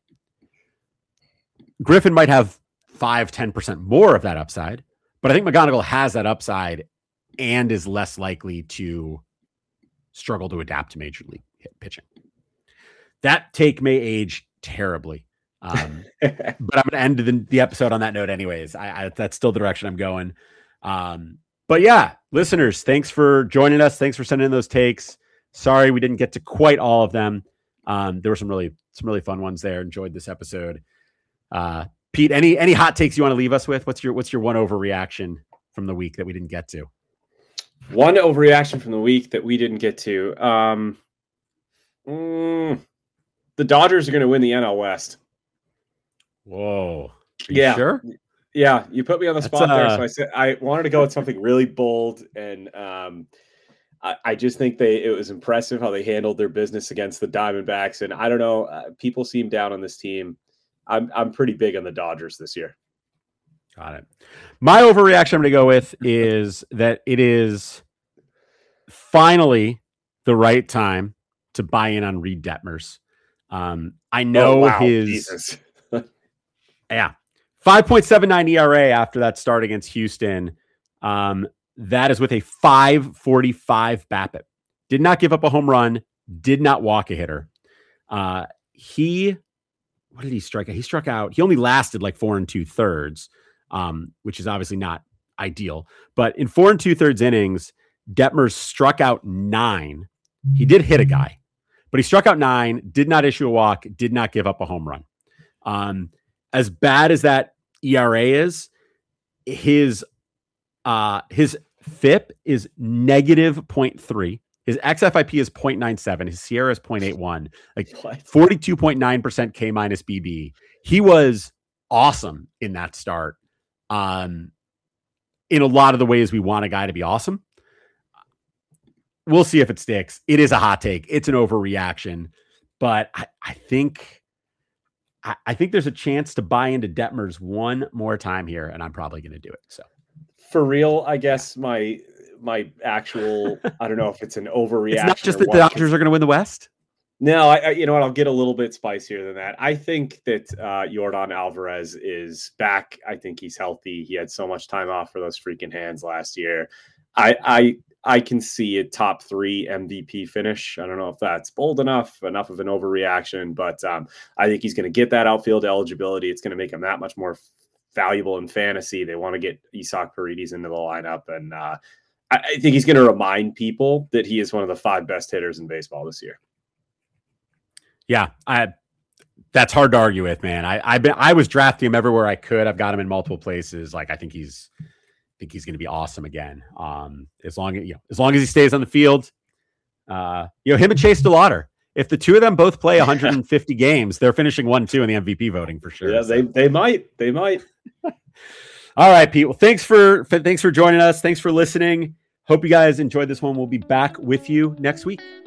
Griffin might have five, ten percent more of that upside, but I think McGonigal has that upside and is less likely to struggle to adapt to major league pitching. That take may age terribly. Um, but I'm going to end the, the episode on that note anyways. I, I, that's still the direction I'm going. Um, but yeah, listeners, thanks for joining us. Thanks for sending in those takes. Sorry, we didn't get to quite all of them. Um, there were some really, some really fun ones there. Enjoyed this episode. Uh, Pete, any, any hot takes you want to leave us with? What's your, what's your one overreaction from the week that we didn't get to? One overreaction from the week that we didn't get to. Um, mm, the Dodgers are going to win the N L West. Whoa. Yeah. Sure? Yeah. You put me on the That's, spot uh... there. So I said, I wanted to go with something really bold. And um, I, I just think they, it was impressive how they handled their business against the Diamondbacks. And I don't know, uh, people seem down on this team. I'm, I'm pretty big on the Dodgers this year. Got it. My overreaction I'm going to go with is that it is finally the right time to buy in on Reed Detmers. Um, I know oh, wow. his, yeah, five point seven nine E R A after that start against Houston. Um, that is with a five forty-five BABIP. Did not give up a home run. Did not walk a hitter. Uh, he, what did he strike out? He struck out. He only lasted like four and two thirds. Um, which is obviously not ideal. But in four and two thirds innings, Detmers struck out nine. He did hit a guy, but he struck out nine, did not issue a walk, did not give up a home run. Um, as bad as that E R A is, his uh, his F I P is negative zero point three. His X F I P is zero point nine seven. His Sierra is zero point eight one. Like forty-two point nine percent K minus B B. He was awesome in that start. Um, in a lot of the ways we want a guy to be awesome. We'll see if it sticks. It is a hot take. It's an overreaction, but I, I think, I, I think there's a chance to buy into Detmers one more time here, and I'm probably going to do it. So for real, I guess my, my actual, I don't know if it's an overreaction. It's not just that the Dodgers are going to win the West. No, I, I, you know what? I'll get a little bit spicier than that. I think that uh, Yordan Alvarez is back. I think he's healthy. He had so much time off for those freaking hands last year. I, I, I can see a top three M V P finish. I don't know if that's bold enough, enough of an overreaction, but um, I think he's going to get that outfield eligibility. It's going to make him that much more valuable in fantasy. They want to get Isaac Paredes into the lineup, and uh, I, I think he's going to remind people that he is one of the five best hitters in baseball this year. Yeah, I. That's hard to argue with, man. I I been I was drafting him everywhere I could. I've got him in multiple places. Like I think he's, I think he's going to be awesome again. Um, as long as you know, as long as he stays on the field, uh, you know, him and Chase DeLauder. If the two of them both play one hundred fifty games, they're finishing one two in the M V P voting for sure. Yeah, so. they they might, they might. All right, Pete. Well, thanks for, for thanks for joining us. Thanks for listening. Hope you guys enjoyed this one. We'll be back with you next week.